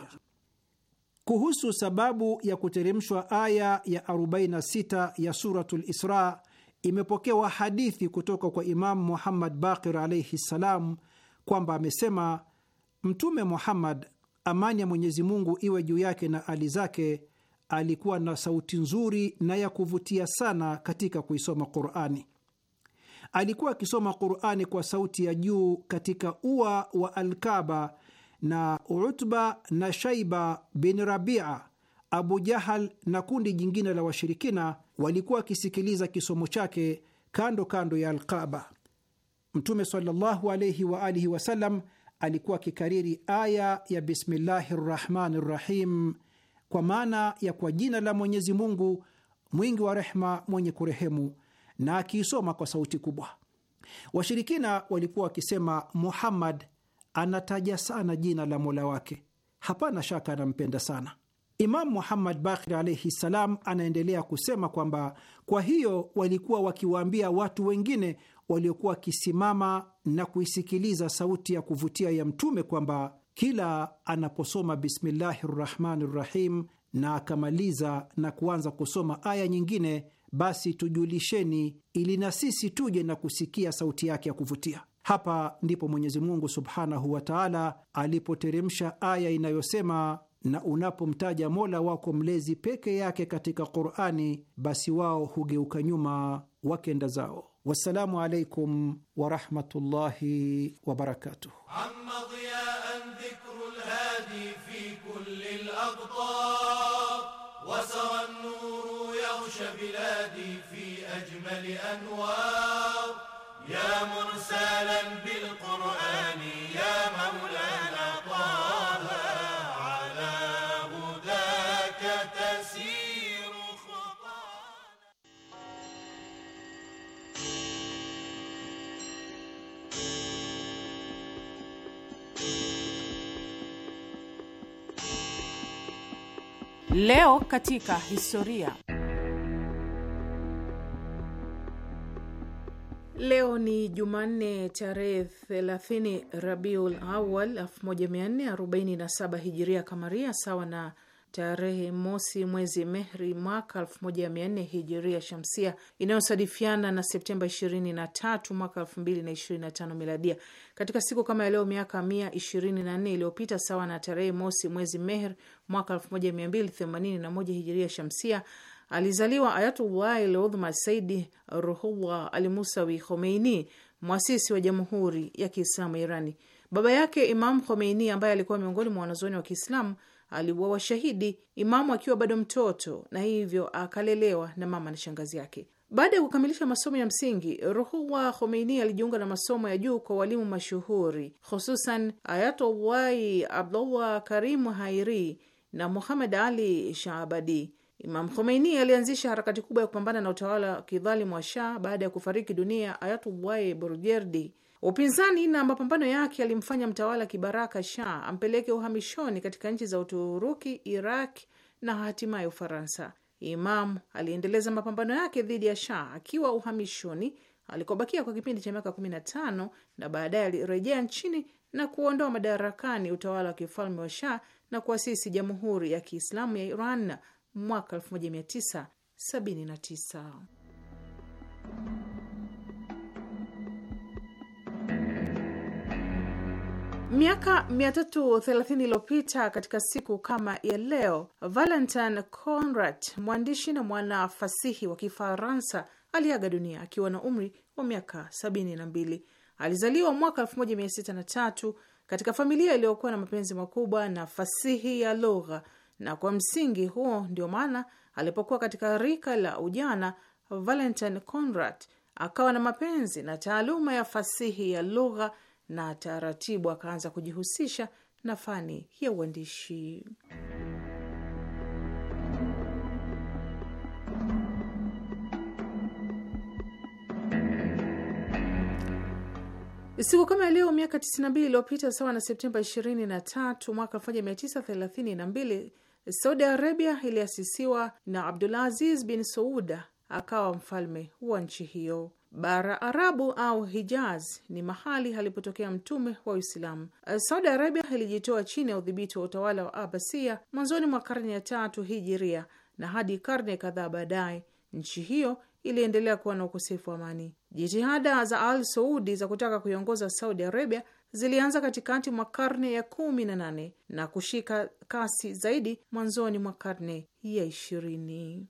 Kuhusu sababu ya kuteremshwa aya ya arobaini na sita ya Suratul Isra, imepokewa hadithi kutoka kwa Imamu Muhammad Baqir alaihi ssalam kwamba amesema, Mtume Muhammad, amani ya Mwenyezi Mungu iwe juu yake na ali zake, alikuwa na sauti nzuri na ya kuvutia sana katika kuisoma Qur'ani. Alikuwa akisoma Qur'ani kwa sauti ya juu katika ua wa Al-Kaaba, na Utba na Shaiba bin Rabia, Abu Jahal na kundi jingine la washirikina walikuwa wakisikiliza kisomo chake kando kando ya Al-Kaaba. Mtume sallallahu alayhi wa alihi wasallam alikuwa akikariri aya ya Bismillahir Rahmanir Rahim, kwa maana ya kwa jina la Mwenyezi Mungu mwingi wa rehma, mwenye kurehemu, na akiisoma kwa sauti kubwa. Washirikina walikuwa wakisema, Muhammad anataja sana jina la Mola wake, hapana shaka anampenda sana. Imamu Muhammad Baqir alayhi salam anaendelea kusema kwamba kwa hiyo walikuwa wakiwaambia watu wengine waliokuwa wakisimama na kuisikiliza sauti ya kuvutia ya Mtume kwamba kila anaposoma Bismillahir Rahmanir Rahim na akamaliza na kuanza kusoma aya nyingine, basi tujulisheni ili na sisi tuje na kusikia sauti yake ya kuvutia. Hapa ndipo Mwenyezi Mungu Subhanahu wa Ta'ala alipoteremsha aya inayosema, na unapomtaja Mola wako mlezi peke yake katika Qur'ani, basi wao hugeuka nyuma wakenda zao. Wassalamu alaikum wa rahmatullahi wa barakatuh. Amma dhiya'an dhikrul hadi fi kulli al-aqtar wa sara an-nur yaghsha biladi fi ajmali anwar ya mursalan bil Qur'ani ya maulana taha ala hudaka tasiru khatana. Leo katika historia. Leo ni Jumanne tarehe thelathini Rabiul Awal elfu moja mia nne arobaini na saba Hijiria Kamaria, sawa na tarehe mosi mwezi Mehri mwaka elfu moja mia nne Hijiria Shamsia, inayosadifiana na Septemba ishirini na tatu mwaka elfu mbili na ishirini na tano Miladia. Katika siku kama ya leo miaka mia ishirini na nne iliyopita, sawa na tarehe mosi mwezi Mehri mwaka elfu moja mia mbili themanini na moja Hijiria Shamsia, alizaliwa Ayatullah al-Udhma Saidi Ruhullah al-Musawi Khomeini, mwasisi wa Jamhuri ya Kiislamu Irani. Baba yake Imam Khomeini, ambaye alikuwa miongoni mwa wanazuoni wa Kiislamu, aliuawa shahidi Imamu akiwa bado mtoto, na hivyo akalelewa na mama na shangazi yake. Baada ya kukamilisha masomo ya msingi, Ruhullah Khomeini alijiunga na masomo ya juu kwa walimu mashuhuri, hususan Ayatollah Abdullah Karim Hairi na Muhammad Ali Shaabadi. Imam Khomeini alianzisha harakati kubwa ya kupambana na utawala wa kidhalimu wa Shah baada ya kufariki dunia Ayatullah Burjerdi. Upinzani na mapambano yake alimfanya mtawala kibaraka Shah ampeleke uhamishoni katika nchi za Uturuki, Iraq na hatimaye Ufaransa. Imam aliendeleza mapambano yake dhidi ya Shah akiwa uhamishoni alikobakia kwa kipindi cha miaka kumi na tano, na baadaye alirejea nchini na kuondoa madarakani utawala wa kifalme wa Shah na kuasisi Jamhuri ya Kiislamu ya Iran mwaka elfu moja mia tisa sabini na tisa. Miaka mia tatu thelathini iliyopita katika siku kama ya leo, Valentin Conrad, mwandishi na mwana fasihi wa Kifaransa, aliaga dunia akiwa na umri wa miaka sabini na mbili. Alizaliwa mwaka elfu moja mia sita na tatu katika familia iliyokuwa na mapenzi makubwa na fasihi ya lugha, na kwa msingi huo ndio maana alipokuwa katika rika la ujana, Valentin Conrad akawa na mapenzi na taaluma ya fasihi ya lugha, na taratibu akaanza kujihusisha na fani ya uandishi. Siku kama leo miaka tisini na mbili iliyopita, sawa na Septemba ishirini na tatu mwaka elfu moja mia tisa thelathini na mbili, Saudi Arabia iliasisiwa na Abdulaziz bin Sauda akawa mfalme wa nchi hiyo. Bara Arabu au Hijaz ni mahali alipotokea mtume wa Uislamu. Saudi Arabia ilijitoa chini ya udhibiti wa utawala wa Abasia mwanzoni mwa karne ya tatu hijiria, na hadi karne kadhaa baadaye nchi hiyo iliendelea kuwa na ukosefu wa amani. Jitihada za Al Saudi za kutaka kuiongoza Saudi Arabia zilianza katikati mwa karne ya kumi na nane na kushika kasi zaidi mwanzoni mwa karne ya ishirini.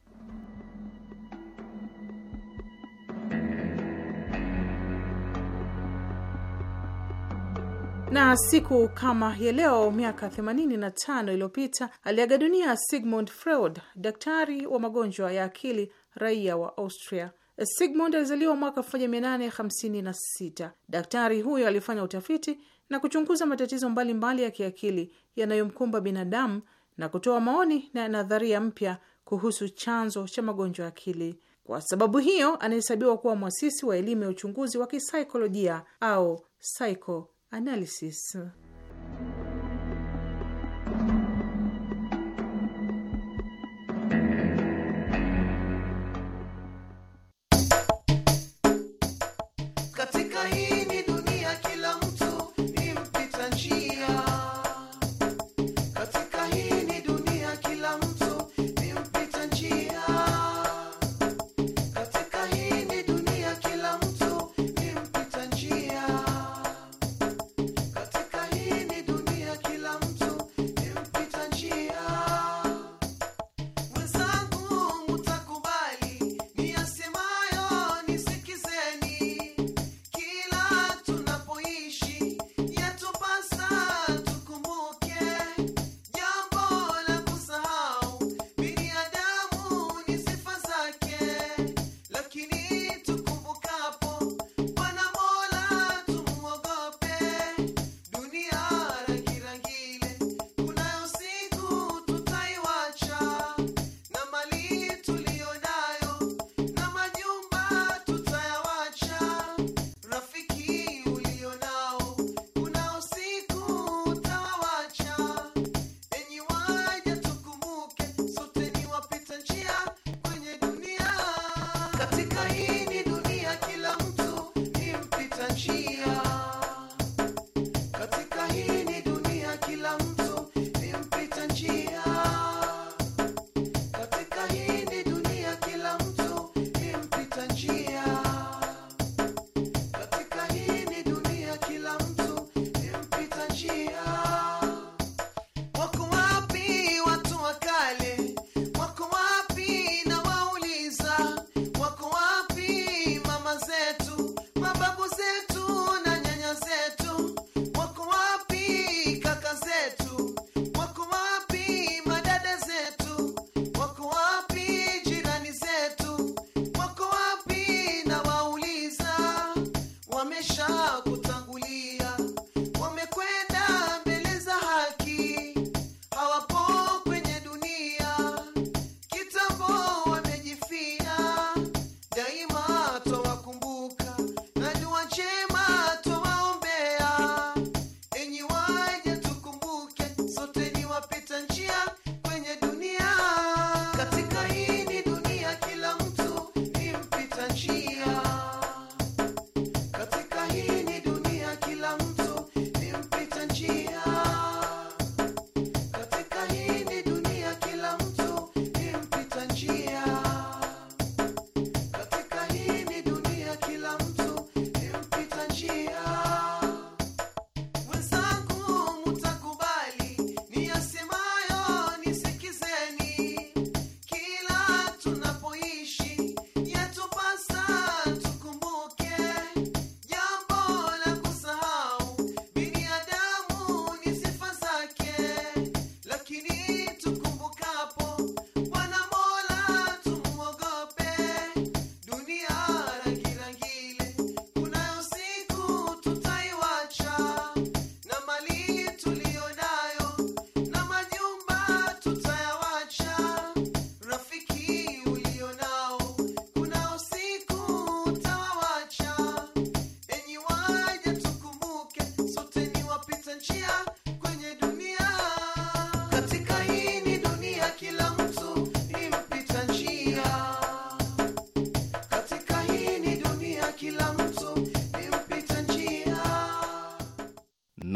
Na siku kama ya leo miaka themanini na tano iliyopita aliaga dunia Sigmund Freud, daktari wa magonjwa ya akili, raia wa Austria. Sigmund alizaliwa mwaka elfu moja mia nane hamsini na sita. Daktari huyo alifanya utafiti na kuchunguza matatizo mbalimbali mbali ya kiakili yanayomkumba binadamu na kutoa maoni na nadharia mpya kuhusu chanzo cha magonjwa ya akili. Kwa sababu hiyo anahesabiwa kuwa mwasisi wa elimu ya uchunguzi wa kisaikolojia au psychoanalysis. Katika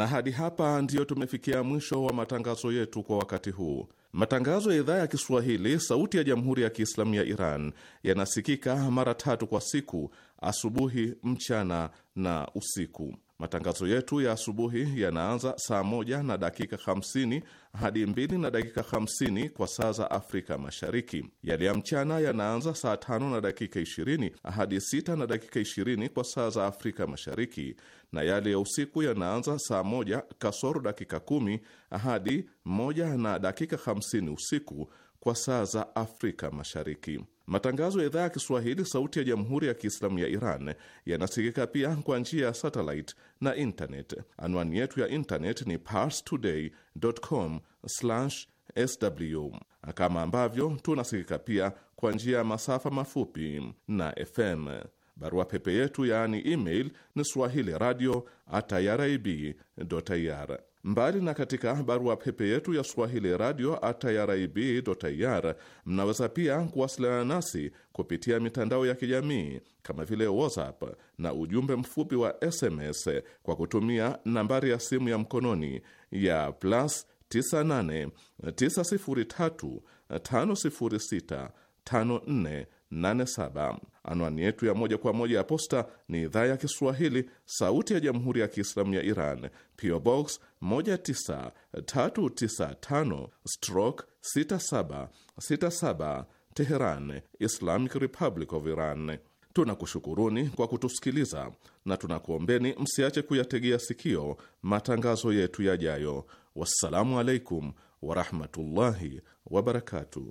Na hadi hapa ndiyo tumefikia mwisho wa matangazo yetu kwa wakati huu. Matangazo ya idhaa ya Kiswahili sauti ya Jamhuri ya Kiislamu ya Iran yanasikika mara tatu kwa siku: asubuhi, mchana na usiku. Matangazo yetu ya asubuhi yanaanza saa moja na dakika hamsini hadi mbili na dakika hamsini kwa saa za Afrika Mashariki. Yale ya mchana yanaanza saa tano na dakika ishirini hadi sita na dakika ishirini kwa saa za Afrika Mashariki, na yale ya usiku yanaanza saa moja kasoro dakika kumi hadi moja na dakika hamsini usiku kwa saa za Afrika Mashariki. Matangazo ya idhaa ya Kiswahili sauti ya Jamhuri ya Kiislamu ya Iran yanasikika pia kwa njia ya satellite na internet. Anwani yetu ya internet ni parstoday dot com slash sw, kama ambavyo tunasikika pia kwa njia ya masafa mafupi na F M. Barua pepe yetu yaani email ni swahili radio at irib dot ir. Mbali na katika barua pepe yetu ya swahili radio at irib dot ir, mnaweza pia kuwasiliana nasi kupitia mitandao ya kijamii kama vile WhatsApp na ujumbe mfupi wa S M S kwa kutumia nambari ya simu ya mkononi ya plus tisa nane tisa sifuri tatu tano sifuri sita tano nne nane saba. Anwani yetu ya moja kwa moja ya posta ni idhaa ya Kiswahili sauti ya Jamhuri ya Kiislamu ya Iran, P O Box moja tisa tatu tisa tano stroke sita saba sita saba, Teheran, Islamic Republic of Iran. Tunakushukuruni kwa kutusikiliza na tunakuombeni msiache kuyategea sikio matangazo yetu yajayo. Wassalamu alaikum warahmatullahi wabarakatuh.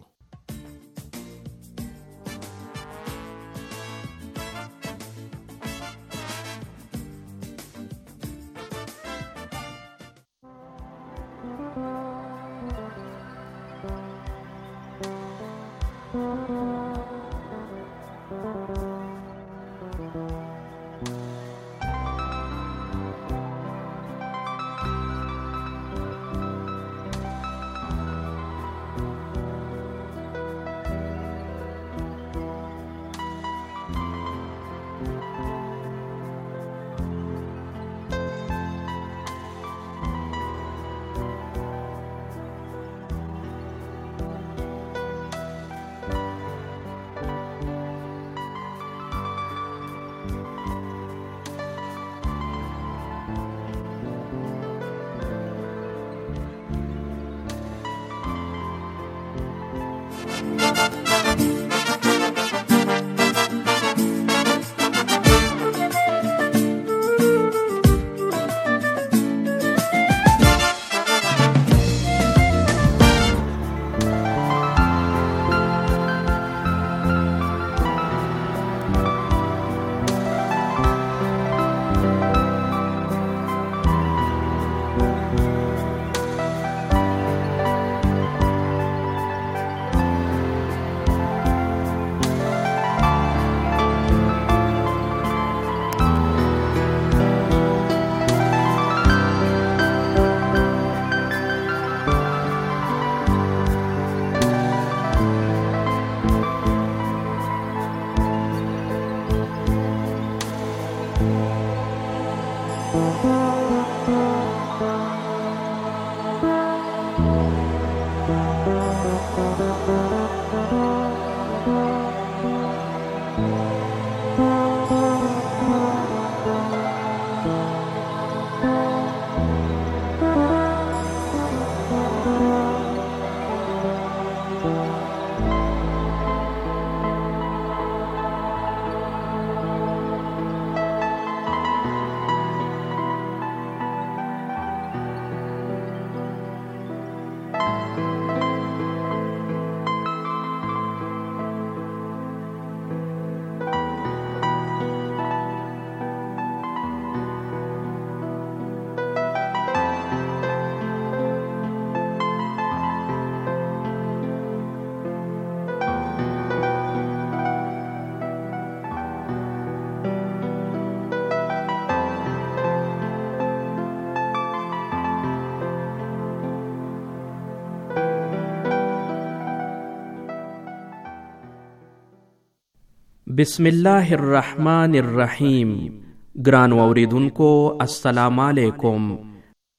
बिस्मिल्लाहिर्रहमानिर्रहीम। ग्रान वाउरीदुन को अस्सलाम वालेकुम।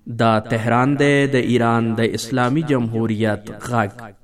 دا تهران دی د ایران د اسلامی جمهوریت غږ.